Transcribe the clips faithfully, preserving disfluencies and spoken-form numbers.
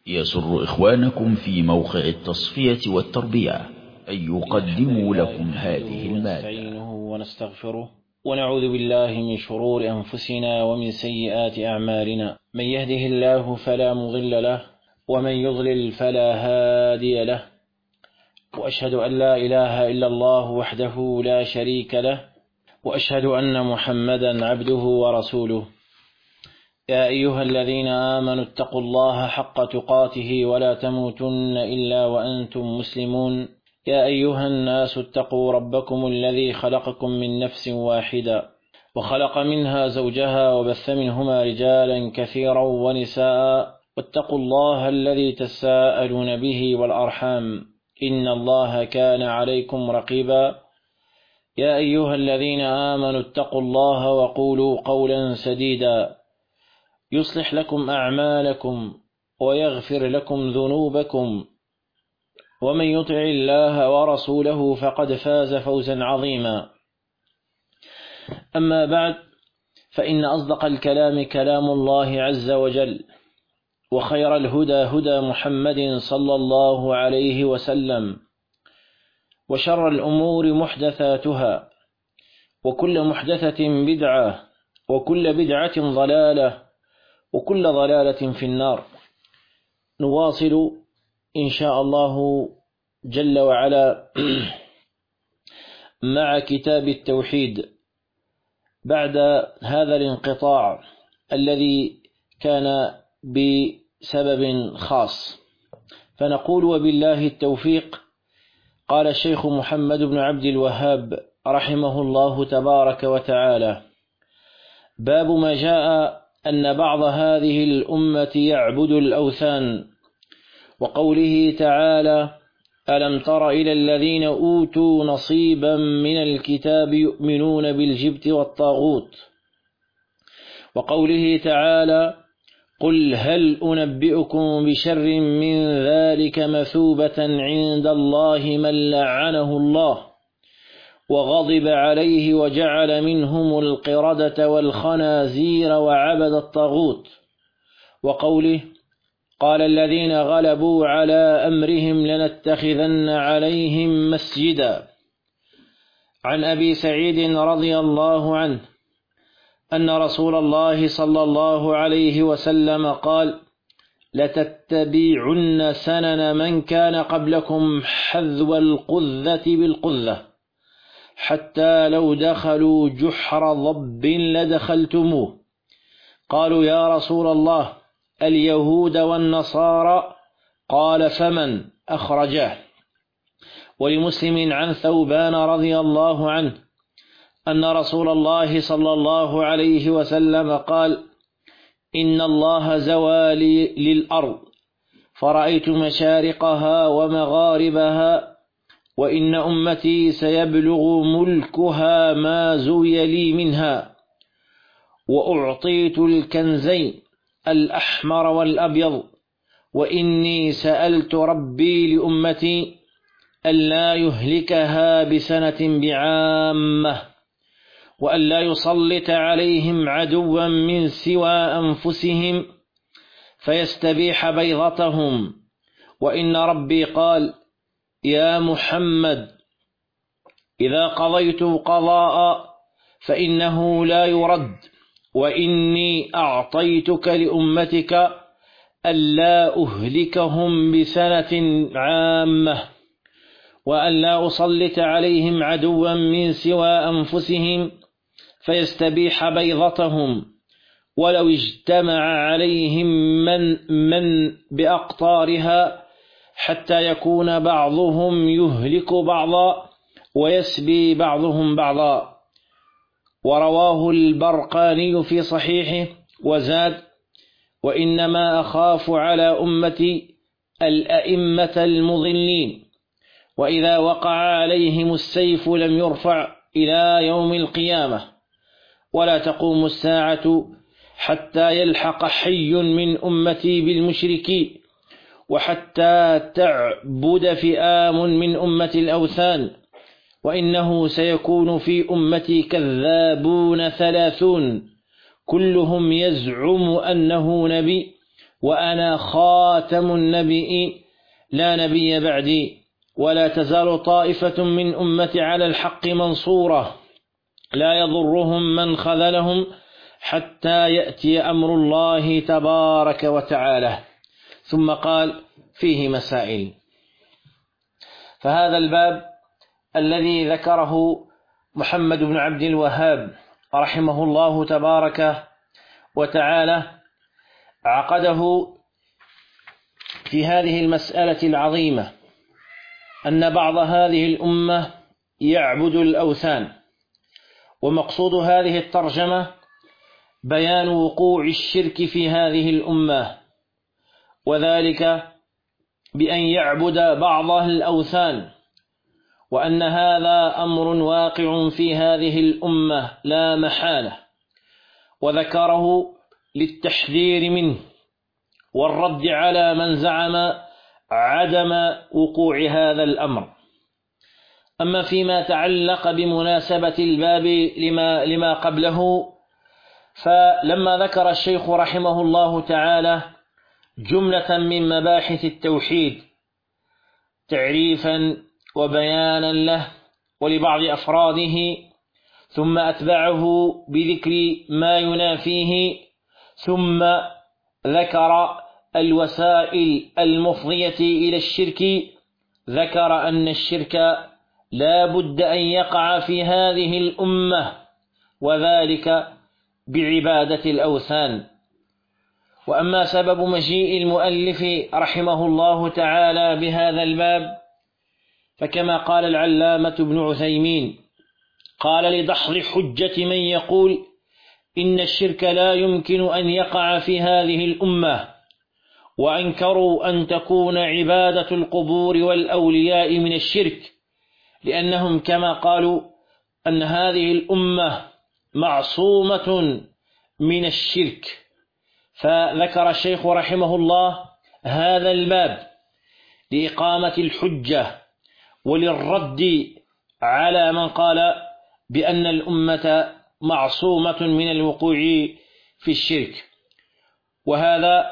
يسر إخوانكم في موقع التصفية والتربية أن يقدموا لكم هذه المادة. ونستعينه ونستغفره ونعوذ بالله من شرور أنفسنا ومن سيئات أعمالنا، من يهده الله فلا مضل له ومن يضلل فلا هادي له، وأشهد أن لا إله إلا الله وحده لا شريك له، وأشهد أن محمدا عبده ورسوله. يا أيها الذين آمنوا اتقوا الله حق تقاته ولا تموتن إلا وأنتم مسلمون. يا أيها الناس اتقوا ربكم الذي خلقكم من نفس واحدة وخلق منها زوجها وبث منهما رجالا كثيرا ونساء، واتقوا الله الذي تساءلون به والأرحام إن الله كان عليكم رقيبا. يا أيها الذين آمنوا اتقوا الله وقولوا قولا سديدا يصلح لكم أعمالكم ويغفر لكم ذنوبكم، ومن يطع الله ورسوله فقد فاز فوزا عظيما. أما بعد، فإن أصدق الكلام كلام الله عز وجل، وخير الهدى هدى محمد صلى الله عليه وسلم، وشر الأمور محدثاتها، وكل محدثة بدعة، وكل بدعة ضلالة، وكل ضلالة في النار. نواصل إن شاء الله جل وعلا مع كتاب التوحيد بعد هذا الانقطاع الذي كان بسبب خاص، فنقول وبالله التوفيق. قال الشيخ محمد بن عبد الوهاب رحمه الله تبارك وتعالى: باب ما جاء أن بعض هذه الأمة يعبد الأوثان، وقوله تعالى: ألم تر إلى الذين أوتوا نصيبا من الكتاب يؤمنون بالجبت والطاغوت، وقوله تعالى: قل هل أنبئكم بشر من ذلك مثوبة عند الله من لعنه الله وغضب عليه وجعل منهم القردة والخنازير وعبد الطاغوت، وقوله: قال الذين غلبوا على أمرهم لنتخذن عليهم مسجدا. عن أبي سعيد رضي الله عنه أن رسول الله صلى الله عليه وسلم قال: لتتبعن سنن من كان قبلكم حذو القذة بالقذة، حتى لو دخلوا جحر ضب لدخلتموه. قالوا: يا رسول الله، اليهود والنصارى؟ قال: فمن؟ أخرجاه. ولمسلم عن ثوبان رضي الله عنه أن رسول الله صلى الله عليه وسلم قال: إن الله زوى لي للأرض فرأيت مشارقها ومغاربها، وإن أمتي سيبلغ ملكها ما زوي لي منها، وأعطيت الكنزين الأحمر والأبيض، وإني سألت ربي لأمتي ألا يهلكها بسنة بعامة، وألا يسلط عليهم عدوا من سوى أنفسهم فيستبيح بيضتهم، وإن ربي قال: يا محمد، إذا قضيت قضاء فإنه لا يرد، وإني أعطيتك لأمتك ألا أهلكهم بسنة عامة، وألا أسلط عليهم عدوا من سوى أنفسهم فيستبيح بيضتهم، ولو اجتمع عليهم من, من بأقطارها حتى يكون بعضهم يهلك بعضا ويسبي بعضهم بعضا. ورواه البرقاني في صحيحه وزاد: وإنما أخاف على أمتي الأئمة المضلين، وإذا وقع عليهم السيف لم يرفع إلى يوم القيامة، ولا تقوم الساعة حتى يلحق حي من أمتي بالمشركين، وحتى تعبد فئام من أمة الأوثان، وإنه سيكون في أمتي كذابون ثلاثون كلهم يزعم أنه نبي وأنا خاتم النبيين لا نبي بعدي، ولا تزال طائفة من أمتي على الحق منصورة لا يضرهم من خذلهم حتى يأتي أمر الله تبارك وتعالى. ثم قال فيه مسائل. فهذا الباب الذي ذكره محمد بن عبد الوهاب رحمه الله تبارك وتعالى عقده في هذه المسألة العظيمة، أن بعض هذه الأمة يعبد الأوثان. ومقصود هذه الترجمة بيان وقوع الشرك في هذه الأمة، وذلك بأن يعبد بعض الأوثان، وأن هذا أمر واقع في هذه الأمة لا محالة، وذكره للتحذير منه والرد على من زعم عدم وقوع هذا الأمر. أما فيما تعلق بمناسبة الباب لما, لما قبله، فلما ذكر الشيخ رحمه الله تعالى جملة من مباحث التوحيد تعريفا وبيانا له ولبعض أفراده، ثم أتبعه بذكر ما ينافيه، ثم ذكر الوسائل المفضية إلى الشرك، ذكر أن الشرك لا بد أن يقع في هذه الأمة، وذلك بعبادة الأوثان. وأما سبب مجيء المؤلف رحمه الله تعالى بهذا الباب، فكما قال العلامة ابن عثيمين قال لدحض حجة من يقول إن الشرك لا يمكن أن يقع في هذه الأمة، وأنكروا أن تكون عبادة القبور والأولياء من الشرك، لأنهم كما قالوا أن هذه الأمة معصومة من الشرك. فذكر الشيخ رحمه الله هذا الباب لإقامة الحجة وللرد على من قال بأن الأمة معصومة من الوقوع في الشرك. وهذا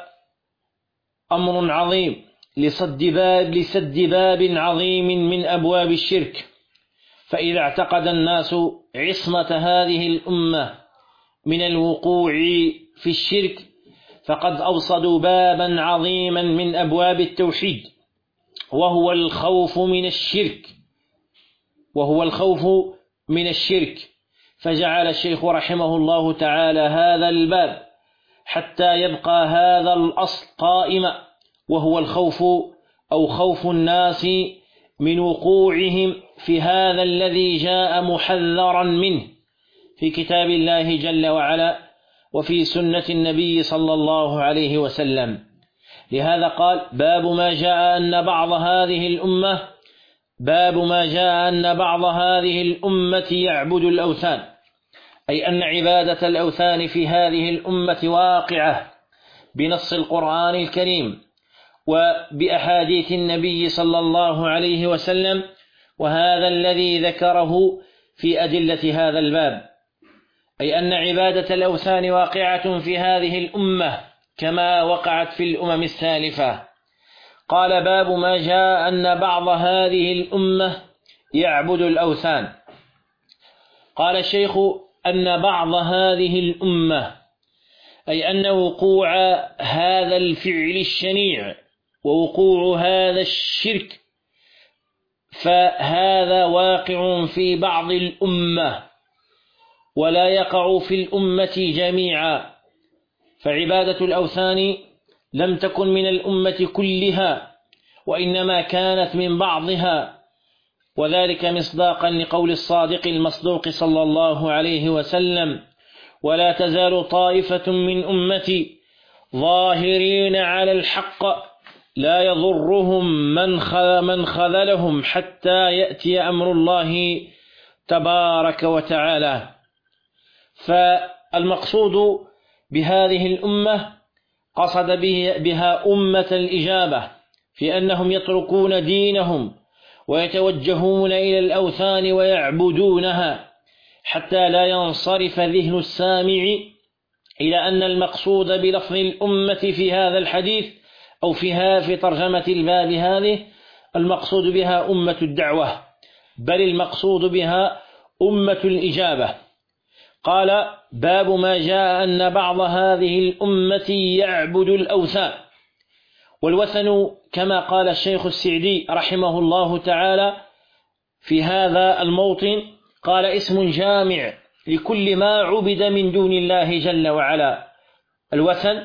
أمر عظيم لسد باب, لسد باب عظيم من أبواب الشرك. فإذا اعتقد الناس عصمة هذه الأمة من الوقوع في الشرك فقد أوصدوا بابا عظيما من أبواب التوحيد، وهو الخوف من الشرك وهو الخوف من الشرك فجعل الشيخ رحمه الله تعالى هذا الباب حتى يبقى هذا الأصل قائما، وهو الخوف أو خوف الناس من وقوعهم في هذا الذي جاء محذرا منه في كتاب الله جل وعلا وفي سنة النبي صلى الله عليه وسلم. لهذا قال باب ما جاء أن بعض هذه الأمة باب ما جاء أن بعض هذه الأمة يعبد الأوثان، أي أن عبادة الأوثان في هذه الأمة واقعة بنص القرآن الكريم وبأحاديث النبي صلى الله عليه وسلم، وهذا الذي ذكره في أدلة هذا الباب، أي أن عبادة الأوثان واقعة في هذه الأمة كما وقعت في الأمم السالفة. قال باب ما جاء أن بعض هذه الأمة يعبد الأوثان. قال الشيخ أن بعض هذه الأمة أي أن وقوع هذا الفعل الشنيع ووقوع هذا الشرك فهذا واقع في بعض الأمة ولا يقع في الأمة جميعا، فعبادة الأوثان لم تكن من الأمة كلها وإنما كانت من بعضها، وذلك مصداقا لقول الصادق المصدوق صلى الله عليه وسلم ولا تزال طائفة من أمتي ظاهرين على الحق لا يضرهم من خذلهم حتى يأتي أمر الله تبارك وتعالى. فالمقصود بهذه الأمة قصد بها أمة الإجابة في أنهم يتركون دينهم ويتوجهون إلى الأوثان ويعبدونها حتى لا ينصرف ذهن السامع إلى أن المقصود بلفظ الأمة في هذا الحديث أو فيها في ترجمة الباب هذه المقصود بها أمة الدعوة، بل المقصود بها أمة الإجابة. قال: باب ما جاء أن بعض هذه الأمة يعبد الأوثان. والوثن كما قال الشيخ السعدي رحمه الله تعالى في هذا الموطن، قال: اسم جامع لكل ما عبد من دون الله جل وعلا. الوثن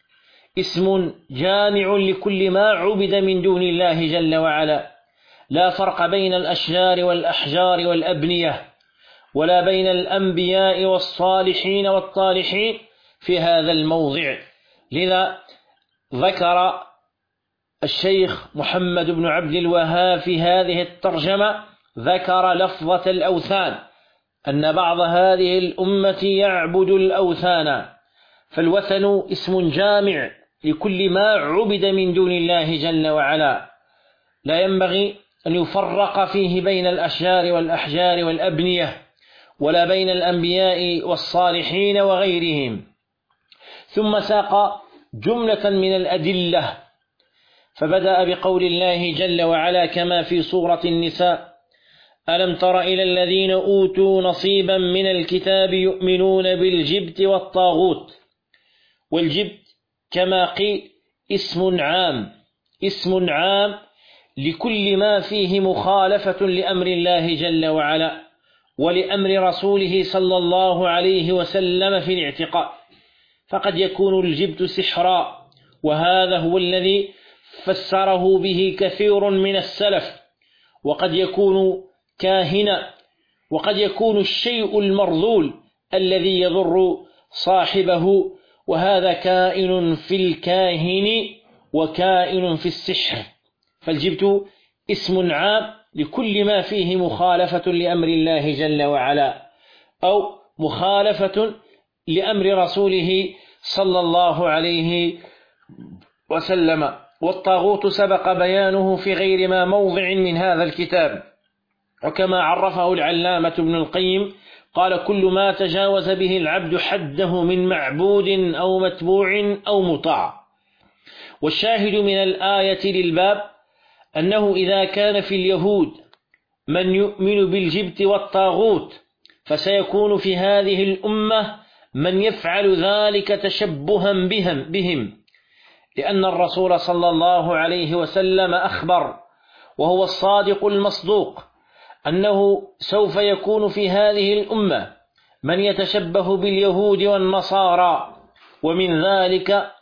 اسم جامع لكل ما عبد من دون الله جل وعلا، لا فرق بين الأشجار والأحجار والأبنية، ولا بين الأنبياء والصالحين والطالحين في هذا الموضع. لذا ذكر الشيخ محمد بن عبد الوهاب في هذه الترجمة، ذكر لفظة الأوثان، أن بعض هذه الأمة يعبد الأوثان. فالوثن اسم جامع لكل ما عبد من دون الله جل وعلا، لا ينبغي أن يفرق فيه بين الأشجار والأحجار والأبنية، ولا بين الأنبياء والصالحين وغيرهم. ثم ساق جملة من الأدلة، فبدأ بقول الله جل وعلا كما في سورة النساء: ألم تر إلى الذين أوتوا نصيبا من الكتاب يؤمنون بالجبت والطاغوت. والجبت كما قيل اسم عام، اسم عام لكل ما فيه مخالفة لأمر الله جل وعلا ولأمر رسوله صلى الله عليه وسلم في الاعتقاد. فقد يكون الجبت سحرا، وهذا هو الذي فسره به كثير من السلف، وقد يكون كاهنا، وقد يكون الشيء المرذول الذي يضر صاحبه، وهذا كائن في الكاهن وكائن في السحر. فالجبت اسم عام لكل ما فيه مخالفة لأمر الله جل وعلا أو مخالفة لأمر رسوله صلى الله عليه وسلم. والطاغوت سبق بيانه في غير ما موضع من هذا الكتاب، وكما عرفه العلامة ابن القيم قال: كل ما تجاوز به العبد حده من معبود أو متبوع أو مطاع. والشاهد من الآية للباب أنه إذا كان في اليهود من يؤمن بالجبت والطاغوت، فسيكون في هذه الأمة من يفعل ذلك تشبها بهم, بهم لأن الرسول صلى الله عليه وسلم أخبر وهو الصادق المصدوق أنه سوف يكون في هذه الأمة من يتشبه باليهود والنصارى، ومن ذلك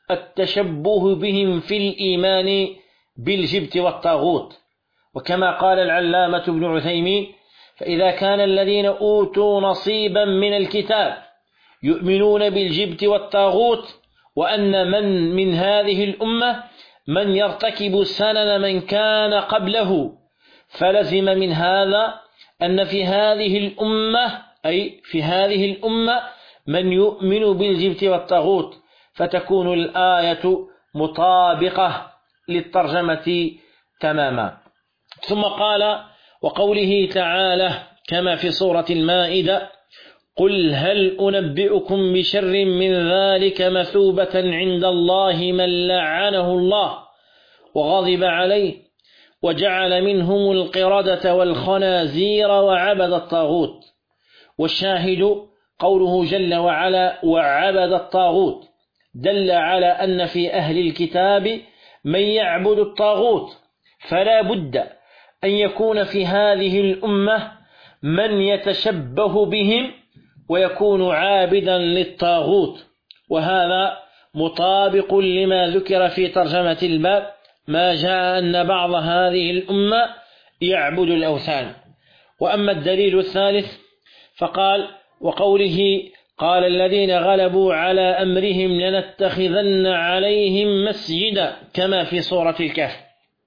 التشبه بهم في الإيمان بالجبت والطاغوت. وكما قال العلامة ابن عثيمين: فإذا كان الذين أوتوا نصيبا من الكتاب يؤمنون بالجبت والطاغوت، وأن من من هذه الأمة من يرتكب سنن من كان قبله، فلزم من هذا أن في هذه الأمة أي في هذه الأمة من يؤمن بالجبت والطاغوت، فتكون الآية مطابقة للترجمة تماما. ثم قال: وقوله تعالى كما في سورة المائدة: قل هل أنبئكم بشر من ذلك مثوبة عند الله من لعنه الله وغضب عليه وجعل منهم القردة والخنازير وعبد الطاغوت. والشاهد قوله جل وعلا: وعبد الطاغوت، دل على أن في أهل الكتاب من يعبد الطاغوت، فلا بد أن يكون في هذه الأمة من يتشبه بهم ويكون عابدا للطاغوت. وهذا مطابق لما ذكر في ترجمة الباب: ما جاء أن بعض هذه الأمة يعبد الأوثان. وأما الدليل الثالث فقال: وقوله: قال الذين غلبوا على أمرهم لنتخذن عليهم مسجدا، كما في سورة الكهف.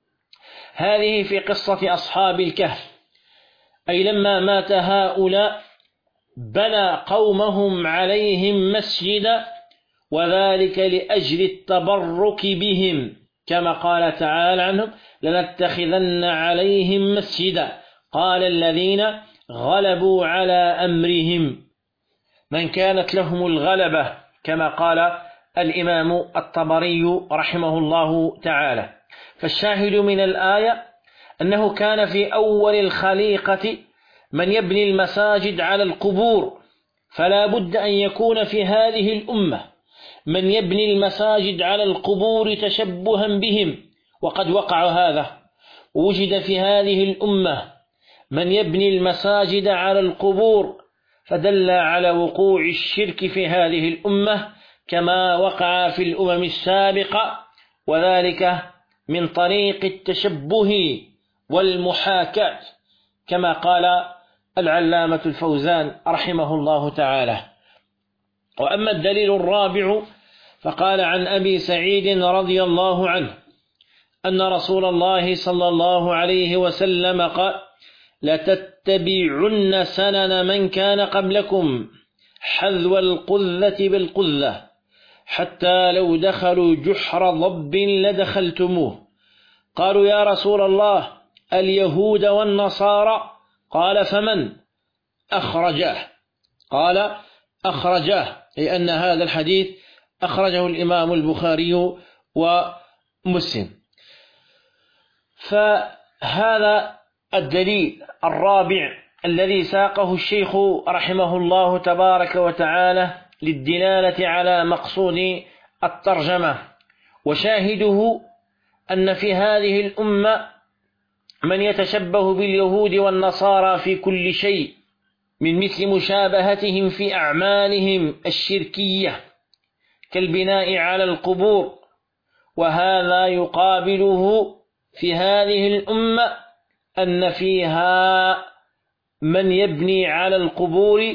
هذه في قصة أصحاب الكهف، أي لما مات هؤلاء بنى قومهم عليهم مسجدا، وذلك لأجل التبرك بهم، كما قال تعالى عنهم: لنتخذن عليهم مسجدا. قال الذين غلبوا على أمرهم، من كانت لهم الغلبة كما قال الإمام الطبري رحمه الله تعالى. فالشاهد من الآية أنه كان في أول الخليقة من يبني المساجد على القبور، فلا بد أن يكون في هذه الأمة من يبني المساجد على القبور تشبها بهم، وقد وقع هذا. وجد في هذه الأمة من يبني المساجد على القبور، فدل على وقوع الشرك في هذه الأمة كما وقع في الأمم السابقة، وذلك من طريق التشبه والمحاكاة كما قال العلامة الفوزان رحمه الله تعالى. وأما الدليل الرابع فقال عن أبي سعيد رضي الله عنه أن رسول الله صلى الله عليه وسلم قال: لتتبعن سنن من كان قبلكم حذو القذة بالقذة حتى لو دخلوا جحر ضب لدخلتموه. قالوا: يا رسول الله اليهود والنصارى؟ قال: فمن؟ أخرجاه. قال: أخرجاه، أي أن هذا الحديث أخرجه الإمام البخاري ومسلم. فهذا الدليل الرابع الذي ساقه الشيخ رحمه الله تبارك وتعالى للدلالة على مقصود الترجمة، وشاهده أن في هذه الأمة من يتشبه باليهود والنصارى في كل شيء، من مثل مشابهتهم في أعمالهم الشركية كالبناء على القبور، وهذا يقابله في هذه الأمة أن فيها من يبني على القبور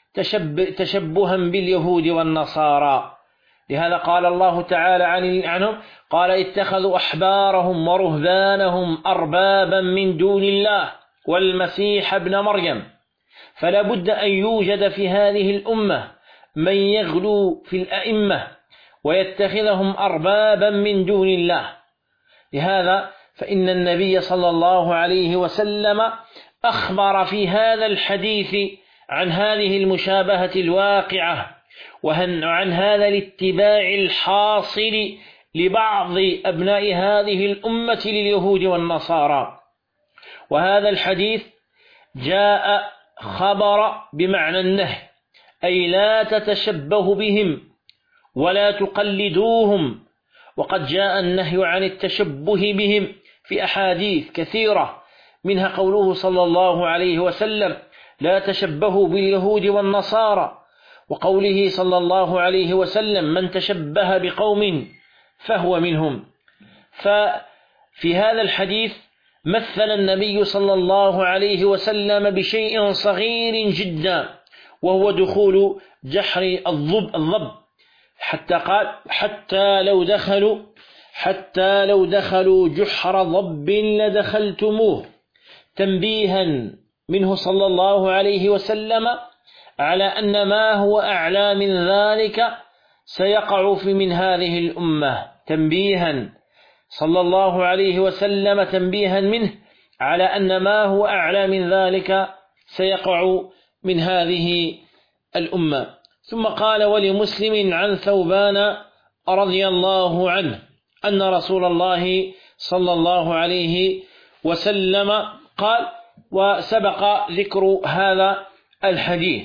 تشبها باليهود والنصارى. لهذا قال الله تعالى عنهم: قال: اتخذوا أحبارهم ورهبانهم أربابا من دون الله والمسيح ابن مريم. فلا بد أن يوجد في هذه الأمة من يغلو في الأئمة ويتخذهم أربابا من دون الله. لهذا فإن النبي صلى الله عليه وسلم أخبر في هذا الحديث عن هذه المشابهة الواقعة، وعن هذا الاتباع الحاصل لبعض أبناء هذه الأمة لليهود والنصارى. وهذا الحديث جاء خبر بمعنى النهي، أي لا تتشبه بهم ولا تقلدوهم. وقد جاء النهي عن التشبه بهم في أحاديث كثيرة، منها قوله صلى الله عليه وسلم: لا تشبهوا باليهود والنصارى، وقوله صلى الله عليه وسلم: من تشبه بقوم فهو منهم. ففي هذا الحديث مثل النبي صلى الله عليه وسلم بشيء صغير جدا، وهو دخول جحر الضب الضب حتى قال: حتى لو دخلوا حتى لو دخلوا جحر ضب لدخلتموه، تنبيها منه صلى الله عليه وسلم على أن ما هو أعلى من ذلك سيقع في من هذه الأمة، تنبيها صلى الله عليه وسلم تنبيها منه على أن ما هو أعلى من ذلك سيقع من هذه الأمة. ثم قال: ولمسلم عن ثوبان رضي الله عنه أن رسول الله صلى الله عليه وسلم قال. وسبق ذكر هذا الحديث.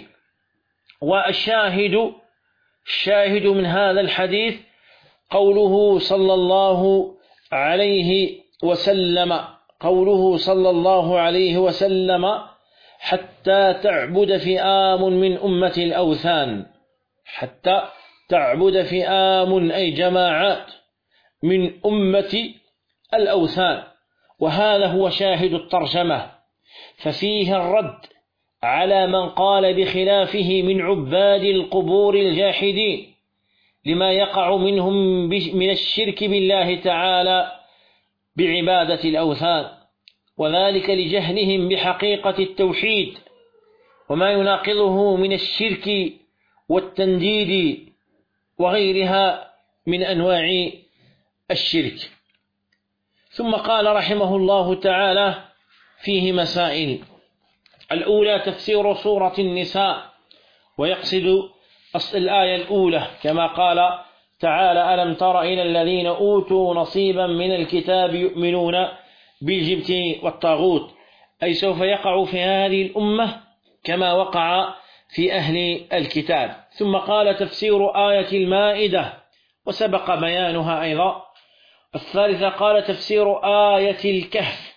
والشاهد الشاهد من هذا الحديث قوله صلى الله عليه وسلم قوله صلى الله عليه وسلم: حتى تعبد فئام من أمة الأوثان. حتى تعبد فئام أي جماعات من أمة الأوثان. وهذا هو شاهد الترجمة، ففيه الرد على من قال بخلافه من عباد القبور الجاحدين لما يقع منهم من الشرك بالله تعالى بعبادة الأوثان، وذلك لجهلهم بحقيقة التوحيد وما يناقضه من الشرك والتنديد وغيرها من أنواع الشرك. ثم قال رحمه الله تعالى فيه مسائل: الأولى تفسير سورة النساء، ويقصد الآية الأولى كما قال تعالى: ألم تر إلى الذين أوتوا نصيبا من الكتاب يؤمنون بالجبت والطاغوت، أي سوف يقع في هذه الأمة كما وقع في أهل الكتاب. ثم قال: تفسير آية المائدة وسبق بيانها أيضا. الثالثة قال: تفسير آية الكهف.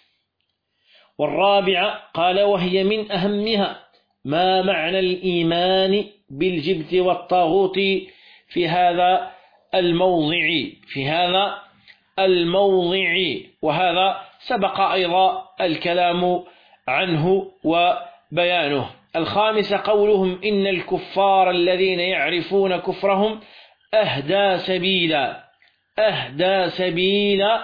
والرابعة قال: وهي من أهمها ما معنى الإيمان بالجبت والطاغوت في هذا الموضع في هذا الموضع وهذا سبق أيضا الكلام عنه وبيانه. الخامسة قولهم: إن الكفار الذين يعرفون كفرهم أهدى سبيلا أهدى سبيلا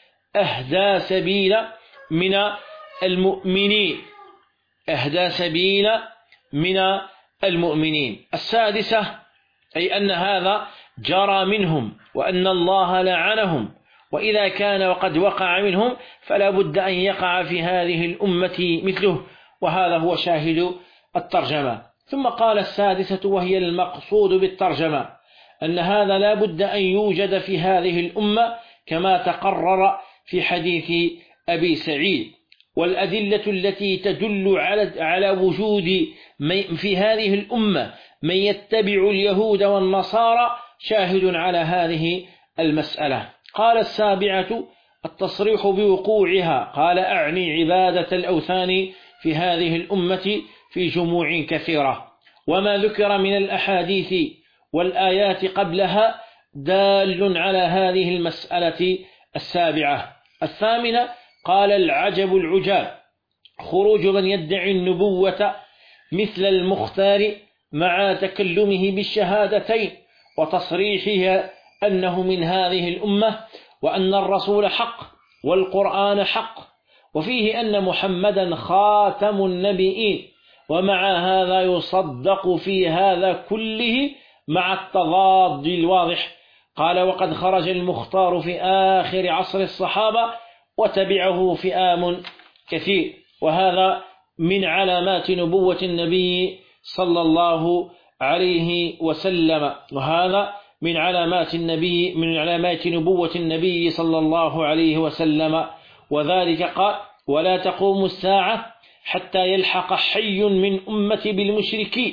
أهدى سبيلا من المؤمنين أهدى سبيلا من المؤمنين. السادسة أي أن هذا جرى منهم وأن الله لعنهم، وإذا كان وقد وقع منهم فلا بد أن يقع في هذه الأمة مثله، وهذا هو شاهد الترجمة. ثم قال: السادسة وهي المقصود بالترجمة أن هذا لا بد أن يوجد في هذه الأمة كما تقرر في حديث أبي سعيد. والأدلة التي تدل على على وجود في هذه الأمة من يتبع اليهود والنصارى شاهد على هذه المسألة. قال: السابعة التصريح بوقوعها. قال: أعني عبادة الأوثان في هذه الأمة في جموع كثيرة، وما ذكر من الأحاديث والآيات قبلها دال على هذه المسألة السابعة. الثامنة قال: العجب العجاب خروج من يدعي النبوة مثل المختار مع تكلمه بالشهادتين وتصريحها أنه من هذه الأمة، وأن الرسول حق والقرآن حق، وفيه أن محمدا خاتم النبيين، ومع هذا يصدق في هذا كله مع التضاد الواضح. قال: وقد خرج المختار في آخر عصر الصحابة وتبعه فئام كثير، وهذا من علامات نبوة النبي صلى الله عليه وسلم وهذا من علامات النبي من علامات نبوة النبي صلى الله عليه وسلم. وذلك قال: ولا تقوم الساعة حتى يلحق حي من أمتي بالمشركين،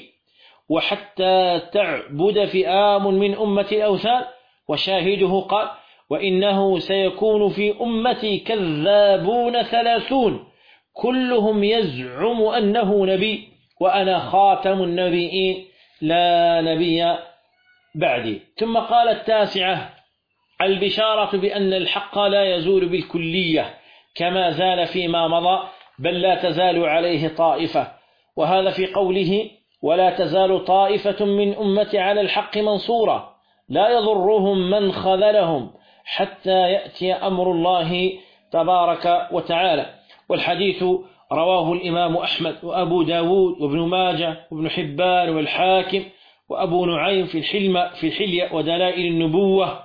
وحتى تعبد فئام من أمة الأوثان. وشاهده قال: وإنه سيكون في أمتي كذابون ثلاثون كلهم يزعم أنه نبي، وأنا خاتم النبيين لا نبي بعدي. ثم قال: التاسعة البشارة بأن الحق لا يزول بالكلية كما زال فيما مضى، بل لا تزال عليه طائفة، وهذا في قوله: ولا تزال طائفة من أمتي على الحق منصورة لا يضرهم من خذلهم حتى يأتي أمر الله تبارك وتعالى. والحديث رواه الإمام أحمد وأبو داود وابن ماجه وابن حبان والحاكم وأبو نعيم في الحلم في الحلية ودلائل النبوة،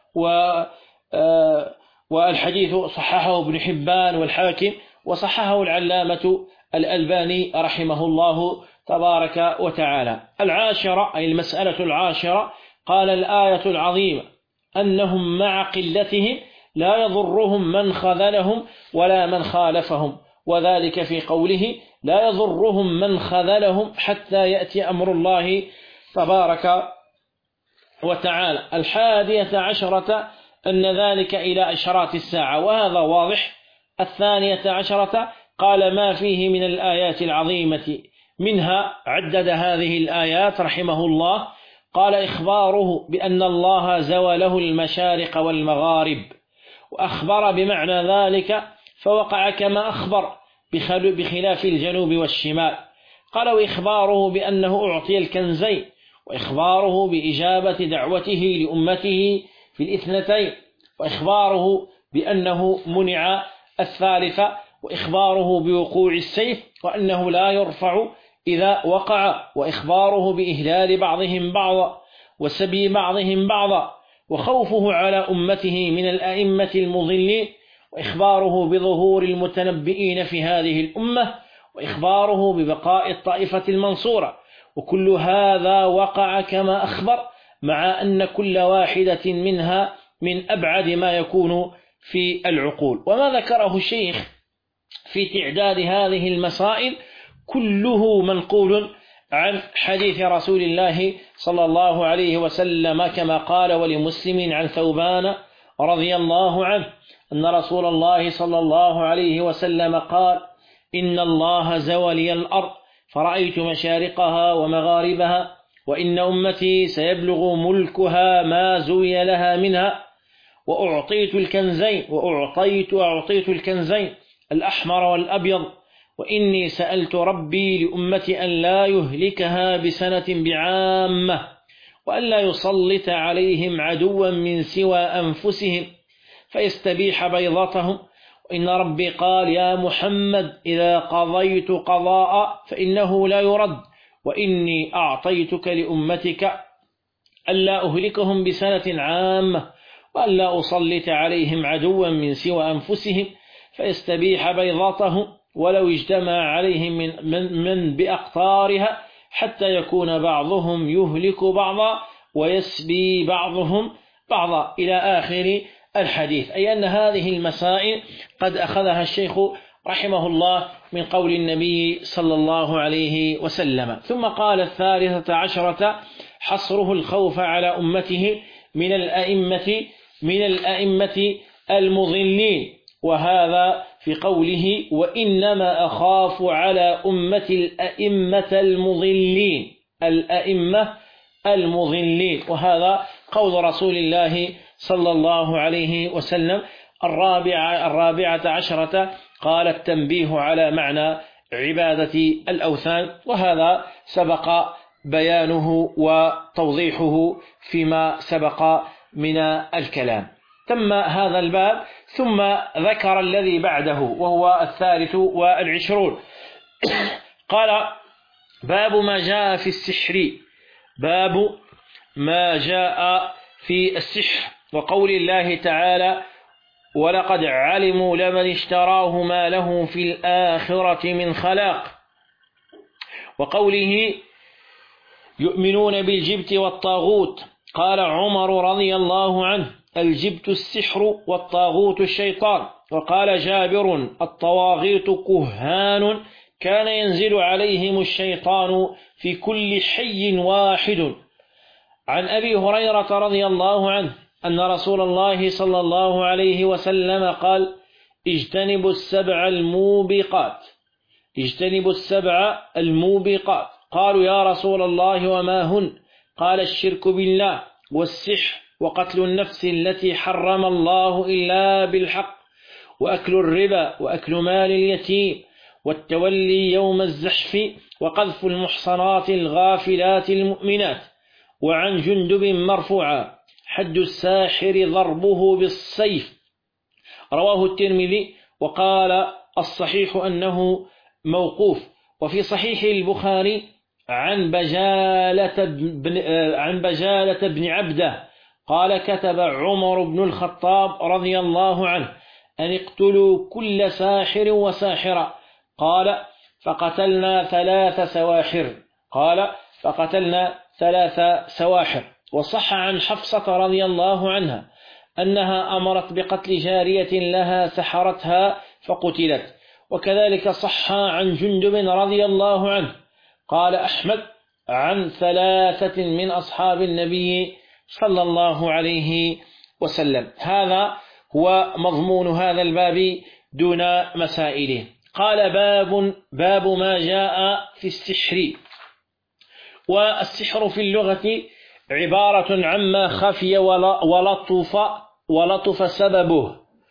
والحديث صححه ابن حبان والحاكم وصححه العلامة الألباني رحمه الله تبارك وتعالى. العاشرة أي المسألة العاشرة قال: الآية العظيمة أنهم مع قلتهم لا يضرهم من خذلهم ولا من خالفهم، وذلك في قوله: لا يضرهم من خذلهم حتى يأتي أمر الله تبارك وتعالى. الحادية عشرة أن ذلك إلى أشراط الساعة، وهذا واضح. الثانية عشرة قال: ما فيه من الآيات العظيمة، منها عدد هذه الآيات رحمه الله. قال: إخباره بأن الله زوله المشارق والمغارب، وأخبر بمعنى ذلك فوقع كما أخبر بخلاف الجنوب والشمال. قال: وإخباره بأنه أعطي الكنزين، وإخباره بإجابة دعوته لأمته في الإثنتين، وإخباره بأنه منع الثالثة، وإخباره بوقوع السيف وأنه لا يرفع إذا وقع، وإخباره بإهلال بعضهم بعضا وسبي بعضهم بعضا، وخوفه على أمته من الأئمة المضلين، وإخباره بظهور المتنبئين في هذه الأمة، وإخباره ببقاء الطائفة المنصورة، وكل هذا وقع كما أخبر، مع أن كل واحدة منها من أبعد ما يكون في العقول. وما ذكره الشيخ في تعداد هذه المسائل كله منقول عن حديث رسول الله صلى الله عليه وسلم، كما قال ولمسلم عن ثوبان رضي الله عنه أن رسول الله صلى الله عليه وسلم قال: إن الله زوى الأرض فرأيت مشارقها ومغاربها، وإن أمتي سيبلغ ملكها ما زوي لها منها، وأعطيت الكنزين وأعطيت أعطيت الكنزين الأحمر والأبيض، وإني سألت ربي لأمتي أن لا يهلكها بسنة بعامة، وأن لا يسلط عليهم عدوا من سوى أنفسهم فيستبيح بيضتهم، وإن ربي قال: يا محمد إذا قضيت قضاء فإنه لا يرد، وإني أعطيتك لأمتك ألا أهلكهم بسنة عامة، وألا أسلط عليهم عدوا من سوى أنفسهم فيستبيح بيضتهم، ولو اجتمع عليهم من, من, من بأقطارها حتى يكون بعضهم يهلك بعضا ويسبي بعضهم بعضا، إلى آخر الحديث. أي أن هذه المسائل قد أخذها الشيخ رحمه الله من قول النبي صلى الله عليه وسلم. ثم قال: الثالثة عشرة حصره الخوف على أمته من الأئمة من الأئمة المضلين، وهذا في قوله: وإنما أخاف على أمة الأئمة المضلين الأئمة المضلين وهذا قول رسول الله صلى الله عليه وسلم. الرابعة, الرابعة عشرة قال: التنبيه على معنى عبادة الأوثان، وهذا سبق بيانه وتوضيحه فيما سبق من الكلام. تم هذا الباب، ثم ذكر الذي بعده وهو الثالث والعشرون. قال: باب ما جاء في السحر باب ما جاء في السحر وقول الله تعالى: ولقد علموا لمن اشتراه ما له في الآخرة من خلاق، وقوله: يؤمنون بالجبت والطاغوت. قال عمر رضي الله عنه: الجبت السحر والطاغوت الشيطان. وقال جابر: الطواغيت كهان كان ينزل عليهم الشيطان في كل حي واحد. عن أبي هريرة رضي الله عنه أن رسول الله صلى الله عليه وسلم قال: اجتنبوا السبع الموبقات اجتنبوا السبع الموبقات. قالوا: يا رسول الله وما هن؟ قال: الشرك بالله، والسحر، وقتل النفس التي حرم الله إلا بالحق، وأكل الربا، وأكل مال اليتيم، والتولي يوم الزحف، وقذف المحصنات الغافلات المؤمنات. وعن جندب مرفوعا: حد الساحر ضربه بالسيف. رواه الترمذي، وقال الصحيح أنه موقوف. وفي صحيح البخاري عن بجالة بن, عن بجالة بن عبده قال: كتب عمر بن الخطاب رضي الله عنه أن اقتلوا كل ساحر وساحرة. قال: فقتلنا ثلاث سواحر قال فقتلنا ثلاث سواحر. وصح عن حفصة رضي الله عنها أنها أمرت بقتل جارية لها سحرتها فقتلت. وكذلك صح عن جندب رضي الله عنه. قال أحمد: عن ثلاثة من أصحاب النبي صلى الله عليه وسلم. هذا هو مضمون هذا الباب دون مسائله. قال: باب باب ما جاء في السحر. والسحر في اللغة عبارة عما خفي ولطف ولطف سببه.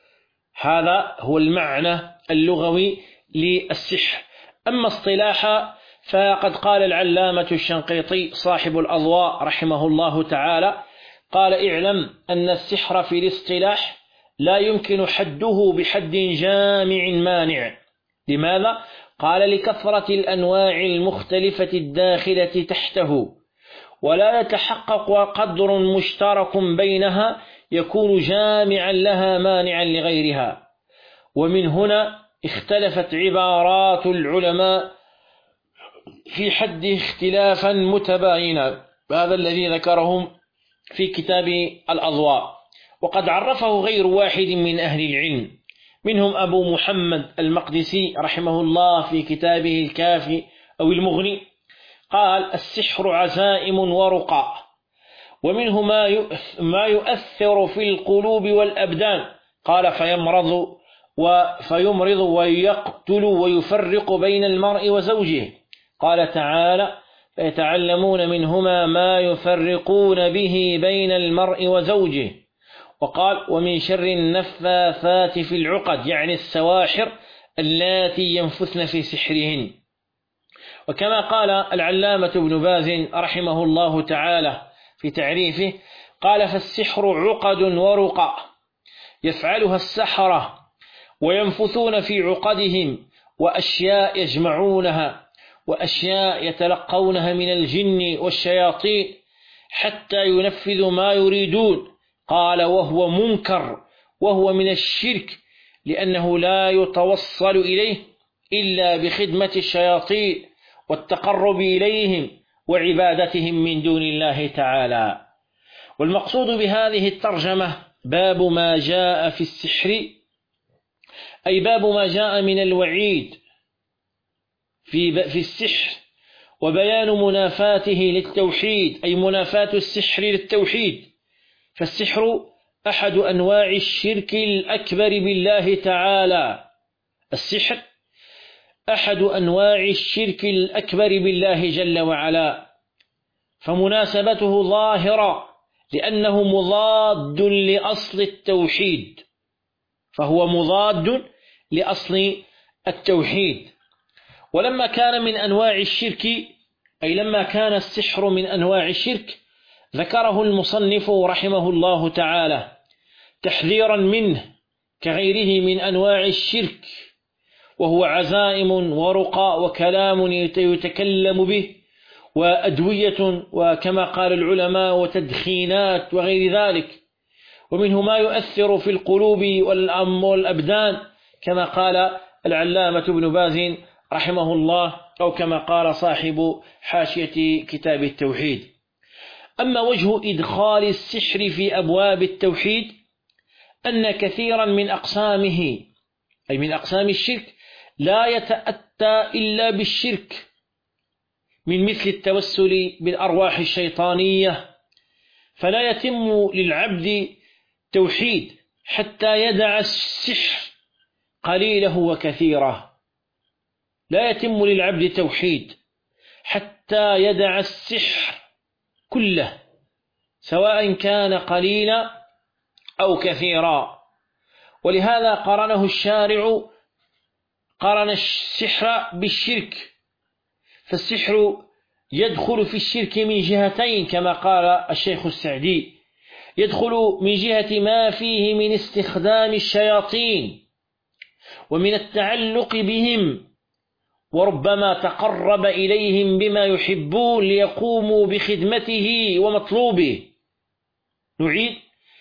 هذا هو المعنى اللغوي للسحر. أما اصطلاحا فقد قال العلامة الشنقيطي صاحب الأضواء رحمه الله تعالى: قال: اعلم أن السحر في الاصطلاح لا يمكن حده بحد جامع مانع. لماذا؟ قال: لكثرة الأنواع المختلفة الداخلة تحته، ولا يتحقق قدر مشترك بينها يكون جامعا لها مانعا لغيرها. ومن هنا اختلفت عبارات العلماء في حد اختلافا متباينا، هذا الذي ذكرهم في كتاب الأضواء، وقد عرفه غير واحد من أهل العلم، منهم أبو محمد المقدسي رحمه الله في كتابه الكافي أو المغني، قال: السحر عزائم ورقى، ومنه ما يؤثر في القلوب والأبدان، قال: فيمرض وفيمرض ويقتل ويفرق بين المرء وزوجه، قال تعالى: فيتعلمون منهما ما يفرقون به بين المرء وزوجه، وقال: ومن شر النفاثات في العقد، يعني السواحر اللاتي ينفثن في سحرهن. وكما قال العلامة ابن باز رحمه الله تعالى في تعريفه، قال: فالسحر عقد ورقى يفعلها السحرة وينفثون في عقدهم، وأشياء يجمعونها، وأشياء يتلقونها من الجن والشياطين حتى ينفذوا ما يريدون، قال: وهو منكر، وهو من الشرك، لأنه لا يتوصل إليه إلا بخدمة الشياطين والتقرب إليهم وعبادتهم من دون الله تعالى. والمقصود بهذه الترجمة باب ما جاء في السحر، أي باب ما جاء من الوعيد في في السحر، وبيان منافاته للتوحيد، أي منافاة السحر للتوحيد. فالسحر أحد أنواع الشرك الأكبر بالله تعالى، السحر أحد أنواع الشرك الأكبر بالله جل وعلا، فمناسبته ظاهرة لأنه مضاد لأصل التوحيد، فهو مضاد لأصل التوحيد. ولما كان من أنواع الشرك، أي لما كان السحر من أنواع الشرك، ذكره المصنف رحمه الله تعالى تحذيرا منه كغيره من أنواع الشرك، وهو عزائم ورقى وكلام يتكلم به وأدوية، وكما قال العلماء وتدخينات وغير ذلك، ومنه ما يؤثر في القلوب والأبدان، كما قال العلامة ابن باز رحمه الله، أو كما قال صاحب حاشية كتاب التوحيد. أما وجه إدخال السحر في أبواب التوحيد، أن كثيرا من أقسامه، أي من أقسام الشرك، لا يتأتى إلا بالشرك، من مثل التوسل بالأرواح الشيطانية، فلا يتم للعبد توحيد حتى يدع السحر قليله وكثيره، لا يتم للعبد توحيد حتى يدع السحر كله، سواء كان قليلا أو كثيرا. ولهذا قرنه الشارع، قرن السحر بالشرك، فالسحر يدخل في الشرك من جهتين كما قال الشيخ السعدي، يدخل من جهة ما فيه من استخدام الشياطين ومن التعلق بهم، وربما تقرب إليهم بما يحبون ليقوموا بخدمته ومطلوبه. نعيد،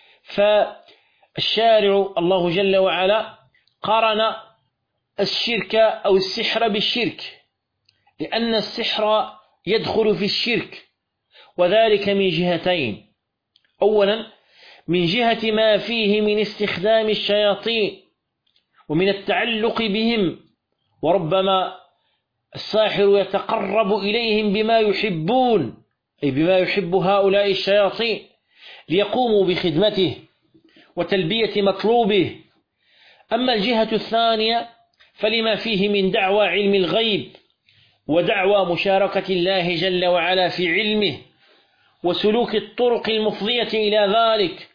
فالشارع الله جل وعلا قرن الشرك أو السحر بالشرك، لأن السحر يدخل في الشرك، وذلك من جهتين: أولا من جهة ما فيه من استخدام الشياطين ومن التعلق بهم، وربما الساحر يتقرب إليهم بما يحبون، أي بما يحب هؤلاء الشياطين، ليقوموا بخدمته وتلبية مطلوبه. أما الجهة الثانية فلما فيه من دعوى علم الغيب ودعوى مشاركة الله جل وعلا في علمه وسلوك الطرق المفضية إلى ذلك،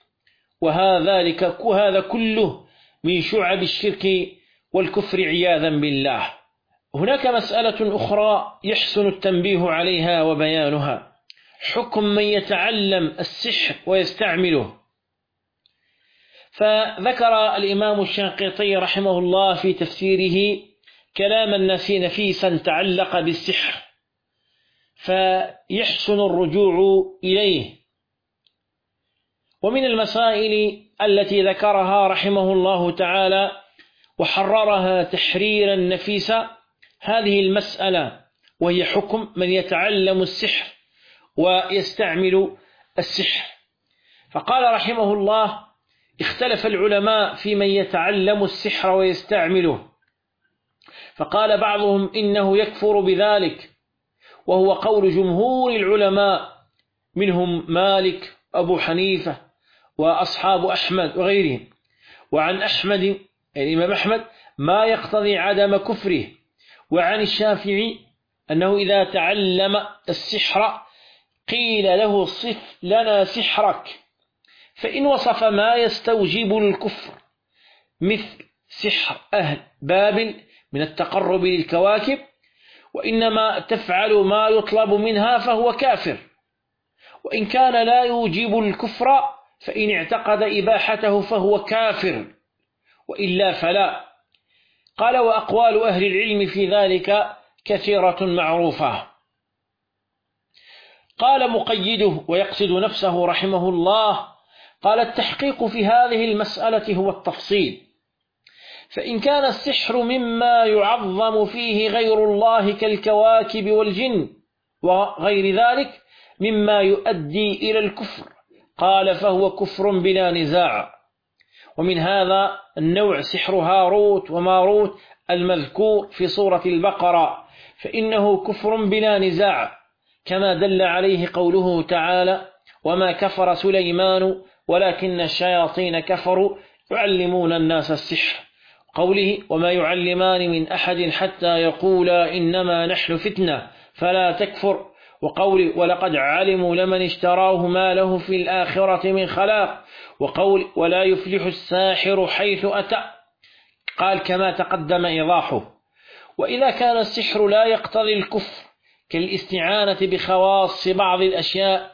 وهذا كله من شعب الشرك والكفر عياذا بالله. هناك مسألة أخرى يحسن التنبيه عليها وبيانها: حكم من يتعلم السحر ويستعمله. فذكر الإمام الشنقيطي رحمه الله في تفسيره كلاما نفيسا تعلق بالسحر، فيحسن الرجوع إليه. ومن المسائل التي ذكرها رحمه الله تعالى وحررها تحريرا نفيسا هذه المسألة، وهي حكم من يتعلم السحر ويستعمل السحر. فقال رحمه الله: اختلف العلماء في من يتعلم السحر ويستعمله، فقال بعضهم إنه يكفر بذلك، وهو قول جمهور العلماء منهم مالك أبو حنيفة وأصحاب أحمد وغيرهم. وعن أحمد الإمام أحمد ما يقتضي عدم كفره. وعن الشافعي أنه إذا تعلم السحر قيل له: صف لنا سحرك، فإن وصف ما يستوجب الكفر مثل سحر أهل بابل من التقرب للكواكب، وإنما تفعل ما يطلب منها فهو كافر. وإن كان لا يوجب الكفر فإن اعتقد إباحته فهو كافر، وإلا فلا. قال: وأقوال أهل العلم في ذلك كثيرة معروفة. قال مقيده ويقصد نفسه رحمه الله: قال: التحقيق في هذه المسألة هو التفصيل، فإن كان السحر مما يعظم فيه غير الله كالكواكب والجن وغير ذلك مما يؤدي إلى الكفر، قال: فهو كفر بلا نزاع. ومن هذا النوع سحر هاروت وماروت المذكور في سورة البقرة، فإنه كفر بلا نزاع، كما دل عليه قوله تعالى: وما كفر سليمان ولكن الشياطين كفروا يعلمون الناس السحر، قوله: وما يعلمان من أحد حتى يقولا إنما نحن فتنة فلا تكفر، وقول: ولقد علموا لمن اشتراه ما له في الآخرة من خلاق، وقول: ولا يفلح الساحر حيث أتى، قال كما تقدم إيضاحه. وإذا كان السحر لا يقتضي الكفر كالاستعانة بخواص بعض الأشياء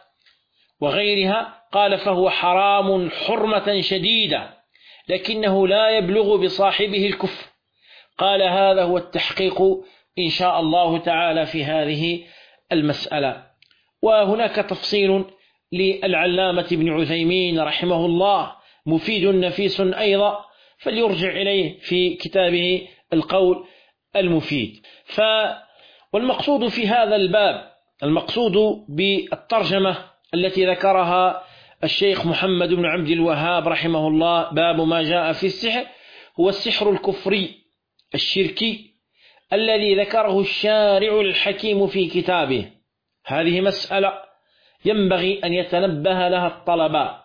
وغيرها، قال: فهو حرام حرمة شديدة، لكنه لا يبلغ بصاحبه الكفر. قال: هذا هو التحقيق إن شاء الله تعالى في هذه المسألة. وهناك تفصيل للعلامة ابن عثيمين رحمه الله مفيد نفيس أيضا، فليرجع إليه في كتابه القول المفيد. ف والمقصود في هذا الباب، المقصود بالترجمة التي ذكرها الشيخ محمد بن عبد الوهاب رحمه الله، باب ما جاء في السحر، هو السحر الكفري الشركي الذي ذكره الشارع الحكيم في كتابه. هذه مسألة ينبغي أن يتنبه لها الطلبة،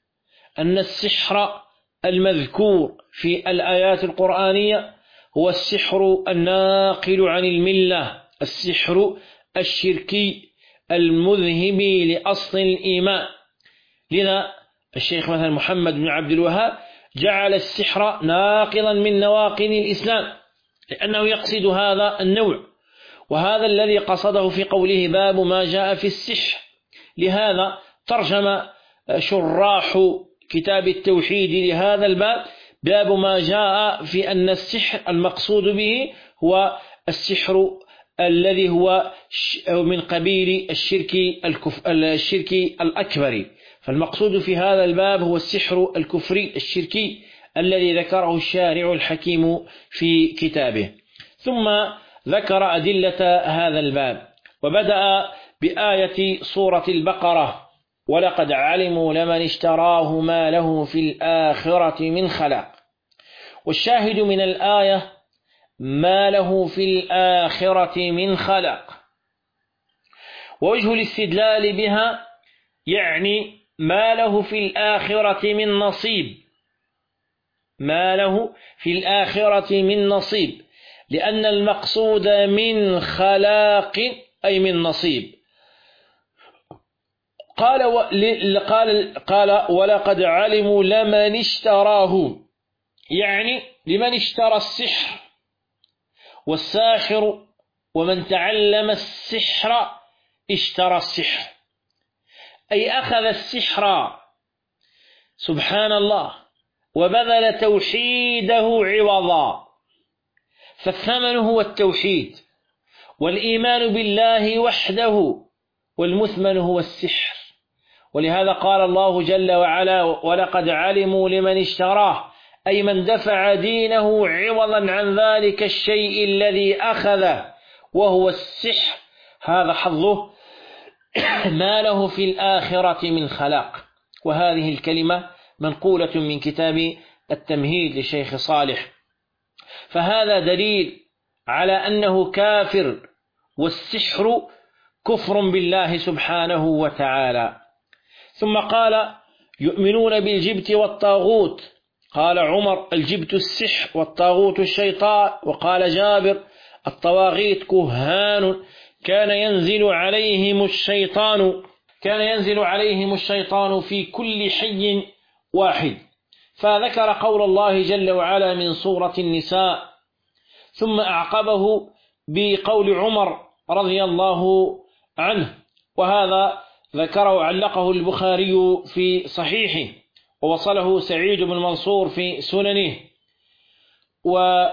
أن السحر المذكور في الآيات القرآنية هو السحر الناقل عن الملة، السحر الشركي المذهب لأصل الإيمان. لذا الشيخ مثلا محمد بن عبد الوهاب جعل السحر ناقضا من نواقض الإسلام، لأنه يقصد هذا النوع، وهذا الذي قصده في قوله باب ما جاء في السحر. لهذا ترجم شراح كتاب التوحيد لهذا الباب باب ما جاء في أن السحر المقصود به هو السحر الذي هو من قبيل الشرك الشرك الأكبر. فالمقصود في هذا الباب هو السحر الكفري الشركي الذي ذكره الشارع الحكيم في كتابه. ثم ذكر أدلة هذا الباب، وبدأ بآية سورة البقرة: ولقد علموا لمن اشتراه ما له في الآخرة من خلاق. والشاهد من الآية ما له في الآخرة من خلاق، ووجه الاستدلال بها يعني ما له في الآخرة من نصيب، ما له في الآخرة من نصيب، لأن المقصود من خلاق أي من نصيب. قال قال قال ولقد علموا لمن اشتراه، يعني لمن اشترى السحر، والساحر ومن تعلم السحر اشترى السحر، أي أخذ السحر سبحان الله وبذل توحيده عوضا، فالثمن هو التوحيد والإيمان بالله وحده، والمثمن هو السحر. ولهذا قال الله جل وعلا: ولقد علموا لمن اشتراه، أي من دفع دينه عوضا عن ذلك الشيء الذي أخذه وهو السحر هذا حظه ما له في الآخرة من خلاق. وهذه الكلمة منقولة من كتاب التمهيد لشيخ صالح. فهذا دليل على أنه كافر، والسحر كفر بالله سبحانه وتعالى. ثم قال يؤمنون بالجبت والطاغوت. قال عمر الجبت السحر والطاغوت الشيطان. وقال جابر الطواغيت كهان كان ينزل عليهم الشيطان كان ينزل عليهم الشيطان في كل حي واحد. فذكر قول الله جل وعلا من سورة النساء، ثم أعقبه بقول عمر رضي الله عنه، وهذا ذكره علقه البخاري في صحيحه، ووصله سعيد بن منصور في سننه. و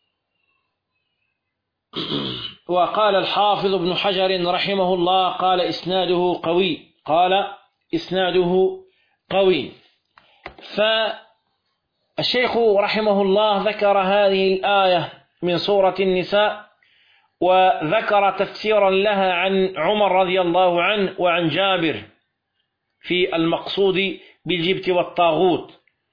وقال الحافظ ابن حجر رحمه الله قال إسناده قوي قال إسناده قوي. فالشيخ رحمه الله ذكر هذه الآية من سورة النساء، وذكر تفسيرا لها عن عمر رضي الله عنه وعن جابر في المقصود بالجبت والطاغوت.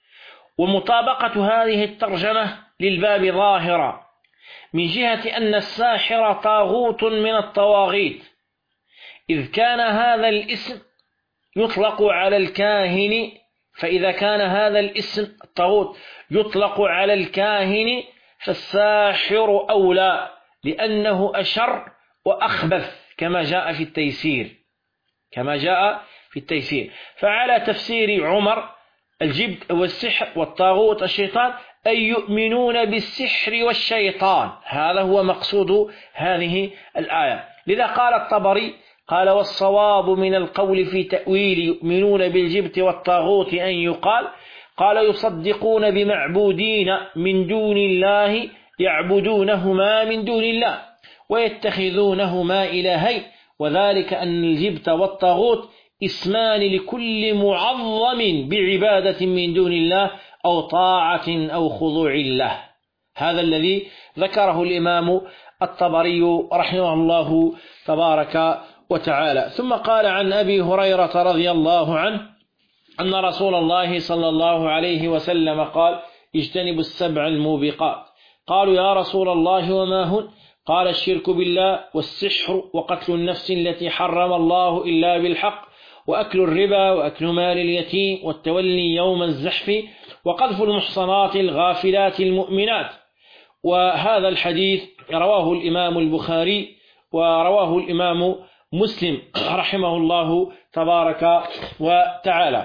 ومطابقة هذه الترجمة للباب ظاهرة من جهة أن الساحر طاغوت من الطواغيت، إذ كان هذا الاسم يطلق على الكاهن. فإذا كان هذا الاسم الطاغوت يطلق على الكاهن فالساحر أولى، لأنه أشر وأخبث كما جاء في التيسير كما جاء في التيسير. فعلى تفسير عمر الجبت والسحر والطاغوت الشيطان أي يؤمنون بالسحر والشيطان، هذا هو مقصود هذه الآية. لذا قال الطبري قال والصواب من القول في تأويل يؤمنون بالجبت والطاغوت أن يقال قال يصدقون بمعبودين من دون الله يعبدونهما من دون الله ويتخذونهما إلهين، وذلك أن الجبت والطاغوت اسمان لكل معظم بعبادة من دون الله أو طاعة أو خضوع له. هذا الذي ذكره الإمام الطبري رحمه الله تبارك وتعالى. ثم قال عن أبي هريرة رضي الله عنه أن رسول الله صلى الله عليه وسلم قال اجتنبوا السبع الموبقات. قالوا يا رسول الله وما هن؟ قال الشرك بالله والسحر وقتل النفس التي حرم الله إلا بالحق وأكل الربا وأكل مال اليتيم والتولي يوم الزحف وقذف المحصنات الغافلات المؤمنات. وهذا الحديث رواه الإمام البخاري ورواه الإمام مسلم رحمه الله تبارك وتعالى.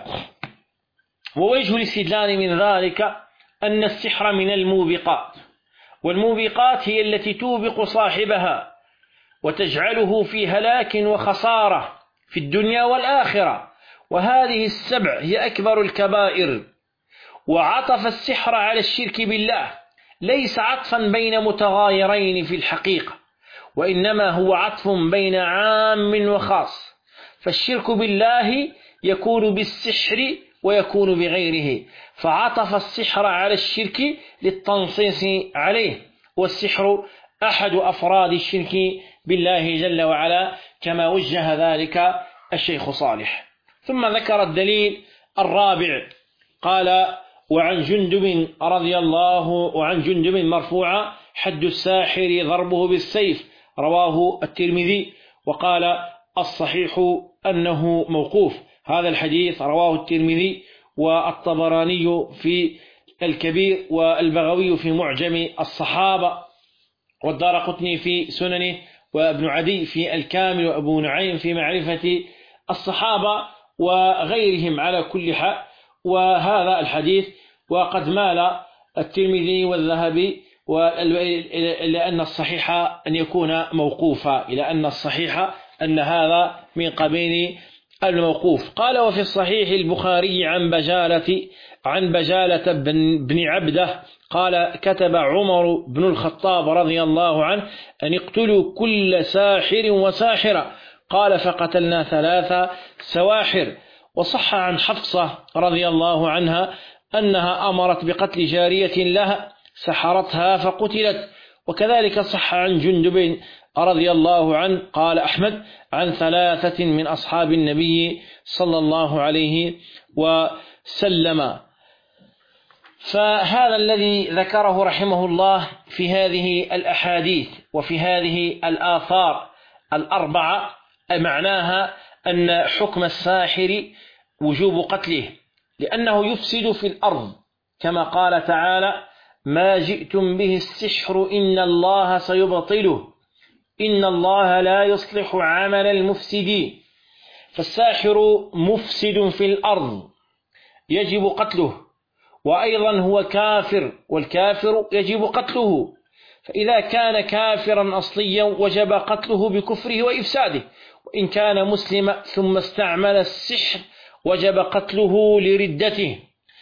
ووجه الاستدلال من ذلك أن السحر من الموبقات، والموبقات هي التي توبق صاحبها وتجعله في هلاك وخسارة في الدنيا والآخرة، وهذه السبع هي أكبر الكبائر. وعطف السحر على الشرك بالله ليس عطفا بين متغايرين في الحقيقة، وإنما هو عطف بين عام وخاص، فالشرك بالله يكون بالسحر ويكون بغيره، فعطف السحر على الشرك للتنصيص عليه، والسحر أحد أفراد الشرك بالله جل وعلا كما وجه ذلك الشيخ صالح. ثم ذكر الدليل الرابع قال وعن جندب رضي الله وعن جندب مرفوعا حد الساحر ضربه بالسيف، رواه الترمذي. وقال الصحيح أنه موقوف. هذا الحديث رواه الترمذي والطبراني في الكبير والبغوي في معجم الصحابة والدارقطني في سننه وابن عدي في الكامل وأبو نعيم في معرفة الصحابة وغيرهم على كل حال. وهذا الحديث وقد مال الترمذي والذهبي إلى أن الصحيح أن يكون موقوفا، إلى أن الصحيح أن هذا من قبيل الموقوف. قال وفي الصحيح البخاري عن بجالة عن بجالة بن, بن عبده قال كتب عمر بن الخطاب رضي الله عنه أن يقتلوا كل ساحر وساحرة، قال فقتلنا ثلاثة سواحر. وصح عن حفصة رضي الله عنها أنها أمرت بقتل جارية لها سحرتها فقتلت. وكذلك صح عن جندب رضي الله عنه قال أحمد عن ثلاثة من أصحاب النبي صلى الله عليه وسلم. فهذا الذي ذكره رحمه الله في هذه الأحاديث وفي هذه الآثار الأربعة معناها أن حكم الساحر وجوب قتله، لأنه يفسد في الأرض، كما قال تعالى: ما جئتم به السحر إن الله سيبطله إن الله لا يصلح عمل المفسدين. فالساحر مفسد في الأرض يجب قتله، وأيضا هو كافر، والكافر يجب قتله. فإذا كان كافرا أصليا وجب قتله بكفره وإفساده، وإن كان مسلما ثم استعمل السحر وجب قتله لردته.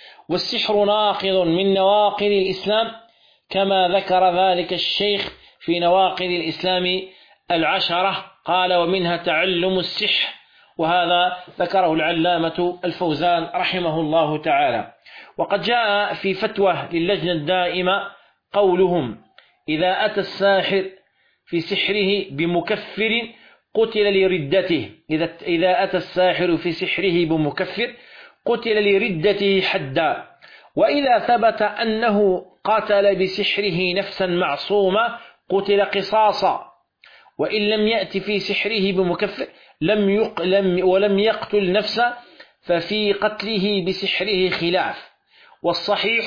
والسحر ناقض من نواقض الإسلام، كما ذكر ذلك الشيخ في نواقض الإسلام العشرة، قال: ومنها تعلم السحر، وهذا ذكره العلامة الفوزان رحمه الله تعالى. وقد جاء في فتوى للجنة الدائمة قولهم: إذا أتى الساحر في سحره بمكفر قتل لردته. إذا أتى الساحر في سحره بمكفر قتل لردته حدا، وإذا ثبت أنه قتل بسحره نفسا معصومة قتل قصاصا، وإن لم يأتي في سحره بمكفر لم يقلم ولم يقتل نفسه ففي قتله بسحره خلاف، والصحيح